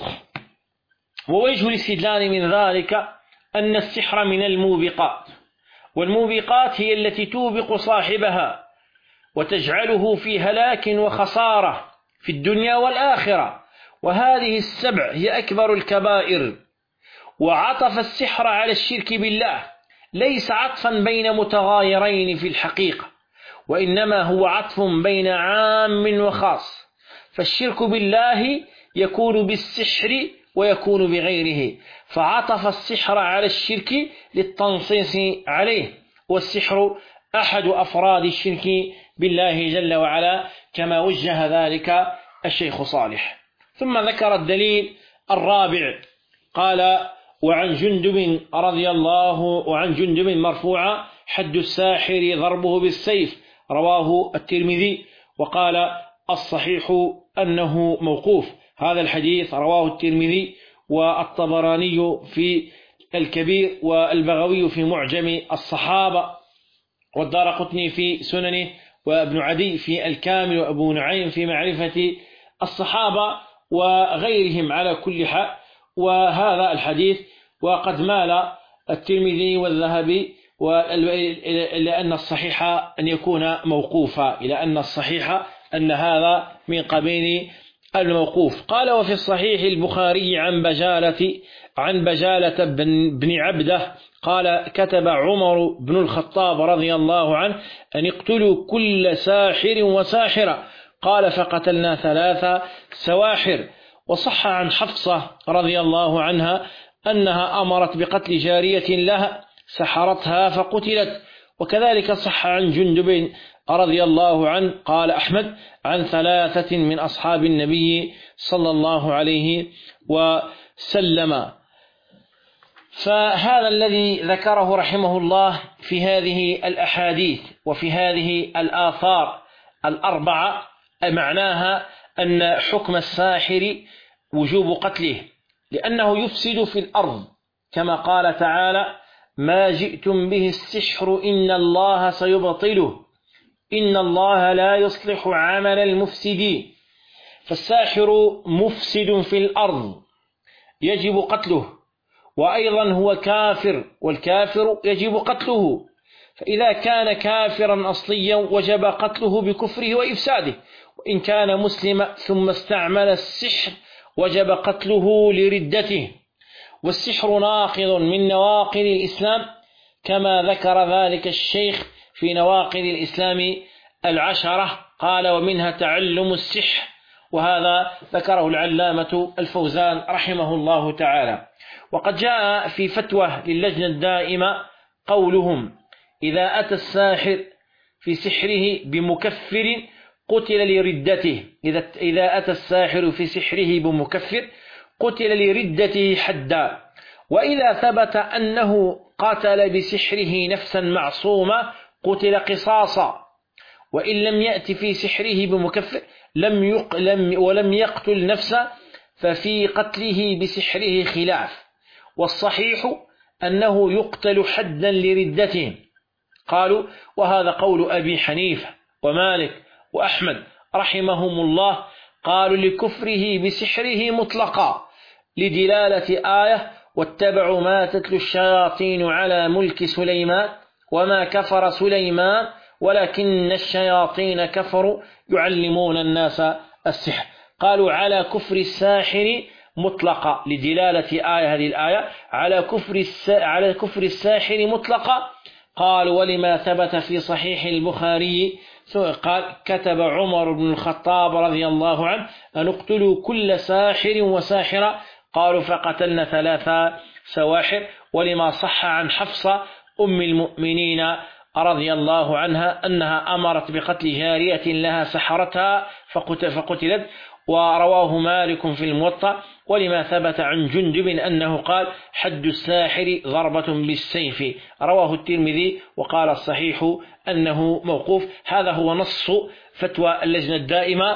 ووجه الاستدلال من ذلك أن السحر من الموبقات، والموبقات هي التي توبق صاحبها وتجعله في هلاك وخسارة في الدنيا والآخرة، وهذه السبع هي أكبر الكبائر. وعطف السحر على الشرك بالله ليس عطفا بين متغايرين في الحقيقة، وإنما هو عطف بين عام وخاص، فالشرك بالله يكون بالسحر ويكون بغيره، فعطف السحر على الشرك للتنصيص عليه، والسحر أحد أفراد الشرك بالله جل وعلا كما وجه ذلك الشيخ صالح. ثم ذكر الدليل الرابع قال وعن جندب رضي الله وعن جندب مرفوعا حد الساحر ضربه بالسيف، رواه الترمذي. وقال الصحيح أنه موقوف. هذا الحديث رواه الترمذي والطبراني في الكبير والبغوي في معجم الصحابة والدارقطني في سننه وابن عدي في الكامل وأبو نعيم في معرفة الصحابة وغيرهم على كل حال. وهذا الحديث وقد مال الترمذي والذهبي إلى أن الصحيح أن يكون موقوفا، إلى أن الصحيح أن هذا من قبيل الموقوف. قال وفي الصحيح البخاري عن بجالة عن بجالة بن, بن عبده قال كتب عمر بن الخطاب رضي الله عنه أن اقتلوا كل ساحر وساحرة، قال فقتلنا ثلاثة سواحر. وصح عن حفصة رضي الله عنها أنها أمرت بقتل جارية لها سحرتها فقتلت. وكذلك صح عن جندب رضي الله عنه قال أحمد عن ثلاثة من أصحاب النبي صلى الله عليه وسلم. فهذا الذي ذكره رحمه الله في هذه الأحاديث وفي هذه الآثار الأربعة معناها أن حكم الساحر وجوب قتله، لأنه يفسد في الأرض كما قال تعالى: ما جئتم به السحر إن الله سيبطله إن الله لا يصلح عمل المفسدين. فالساحر مفسد في الأرض يجب قتله، وأيضا هو كافر، والكافر يجب قتله. فإذا كان كافرا أصليا وجب قتله بكفره وإفساده، وإن كان مسلما ثم استعمل السحر وجب قتله لردته. والسحر ناقض من نواقض الإسلام كما ذكر ذلك الشيخ في نواقض الإسلام العشرة، قال: ومنها تعلم السحر، وهذا ذكره العلامة الفوزان رحمه الله تعالى. وقد جاء في فتوى للجنة الدائمة قولهم: إذا أتى الساحر في سحره بمكفر قتل لردته. إذا أتى الساحر في سحره بمكفر قتل لردته حدا. وإذا ثبت أنه قتل بسحره نفسا معصومة قتل قصاصا. وإن لم يأتي في سحره بمكفر لم يقلم ولم يقتل نفسا ففي قتله بسحره خلاف. والصحيح أنه يقتل حدا لردته. قالوا: وهذا قول أبي حنيفة ومالك وأحمد رحمهم الله. قالوا: لكفره بسحره مطلقا لدلالة آية: واتبعوا ما تتلو الشياطين على ملك سليمان وما كفر سليمان ولكن الشياطين كفروا يعلمون الناس السحر. قالوا: على كفر الساحر مطلقا لدلالة آية هذه الآية على كفر على كفر الساحر مطلقا. قالوا: ولما ثبت في صحيح البخاري قال: كتب عمر بن الخطاب رضي الله عنه أن اقتلوا كل ساحر وساحرة. قالوا: فقتلنا ثلاثة سواحر. ولما صح عن حفصة أم المؤمنين رضي الله عنها أنها أمرت بقتل جارية لها سحرتها فقتلت. ورواه مالك في الموطأ. ولما ثبت عن جندب أنه قال: حد الساحر ضربة بالسيف. رواه الترمذي وقال الصحيح أنه موقوف. هذا هو نص فتوى اللجنة الدائمة،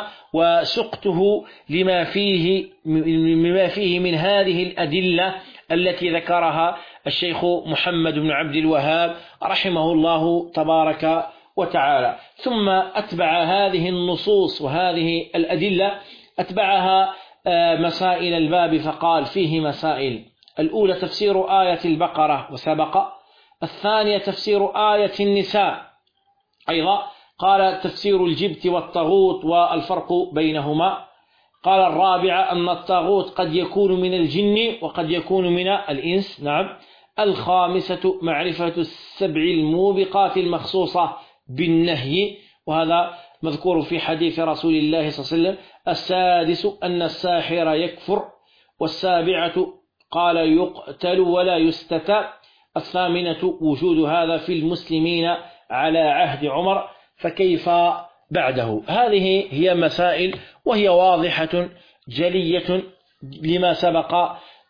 وسقته لما فيه مما فيه من هذه الأدلة التي ذكرها الشيخ محمد بن عبد الوهاب رحمه الله تبارك وتعالى. ثم أتبع هذه النصوص وهذه الأدلة أتبعها مسائل الباب، فقال: فيه مسائل. الأولى تفسير آية البقرة وسبق. الثانية تفسير آية النساء أيضا. قال: تفسير الجبت والطاغوت والفرق بينهما. قال: الرابعة أن الطاغوت قد يكون من الجن وقد يكون من الإنس. نعم. الخامسة معرفة السبع الموبقات المخصوصة بالنهي، وهذا مذكور في حديث رسول الله صلى الله عليه وسلم. السادس أن الساحر يكفر. والسابعة قال: يقتل ولا يستتاب. الثامنة وجود هذا في المسلمين على عهد عمر، فكيف بعده؟ هذه هي مسائل وهي واضحة جلية لما سبق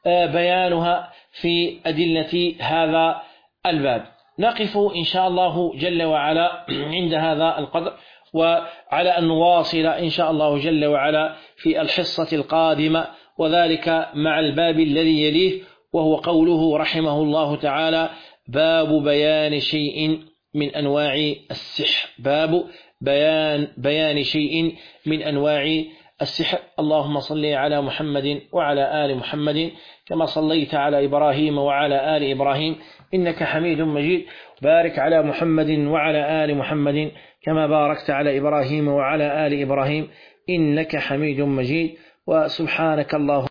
بيانها في أدلة هذا الباب. نقف إن شاء الله جل وعلا عند هذا القدر، وعلى أن نواصل إن شاء الله جل وعلا في الحصة القادمة، وذلك مع الباب الذي يليه، وهو قوله رحمه الله تعالى: باب بيان شيء من أنواع السحر. باب بيان بيان شيء من أنواع السحر. اللهم صل على محمد وعلى آل محمد كما صليت على إبراهيم وعلى آل إبراهيم إنك حميد مجيد. بارك على محمد وعلى آل محمد كما باركت على إبراهيم وعلى آل إبراهيم إنك حميد مجيد. وسبحانك اللهم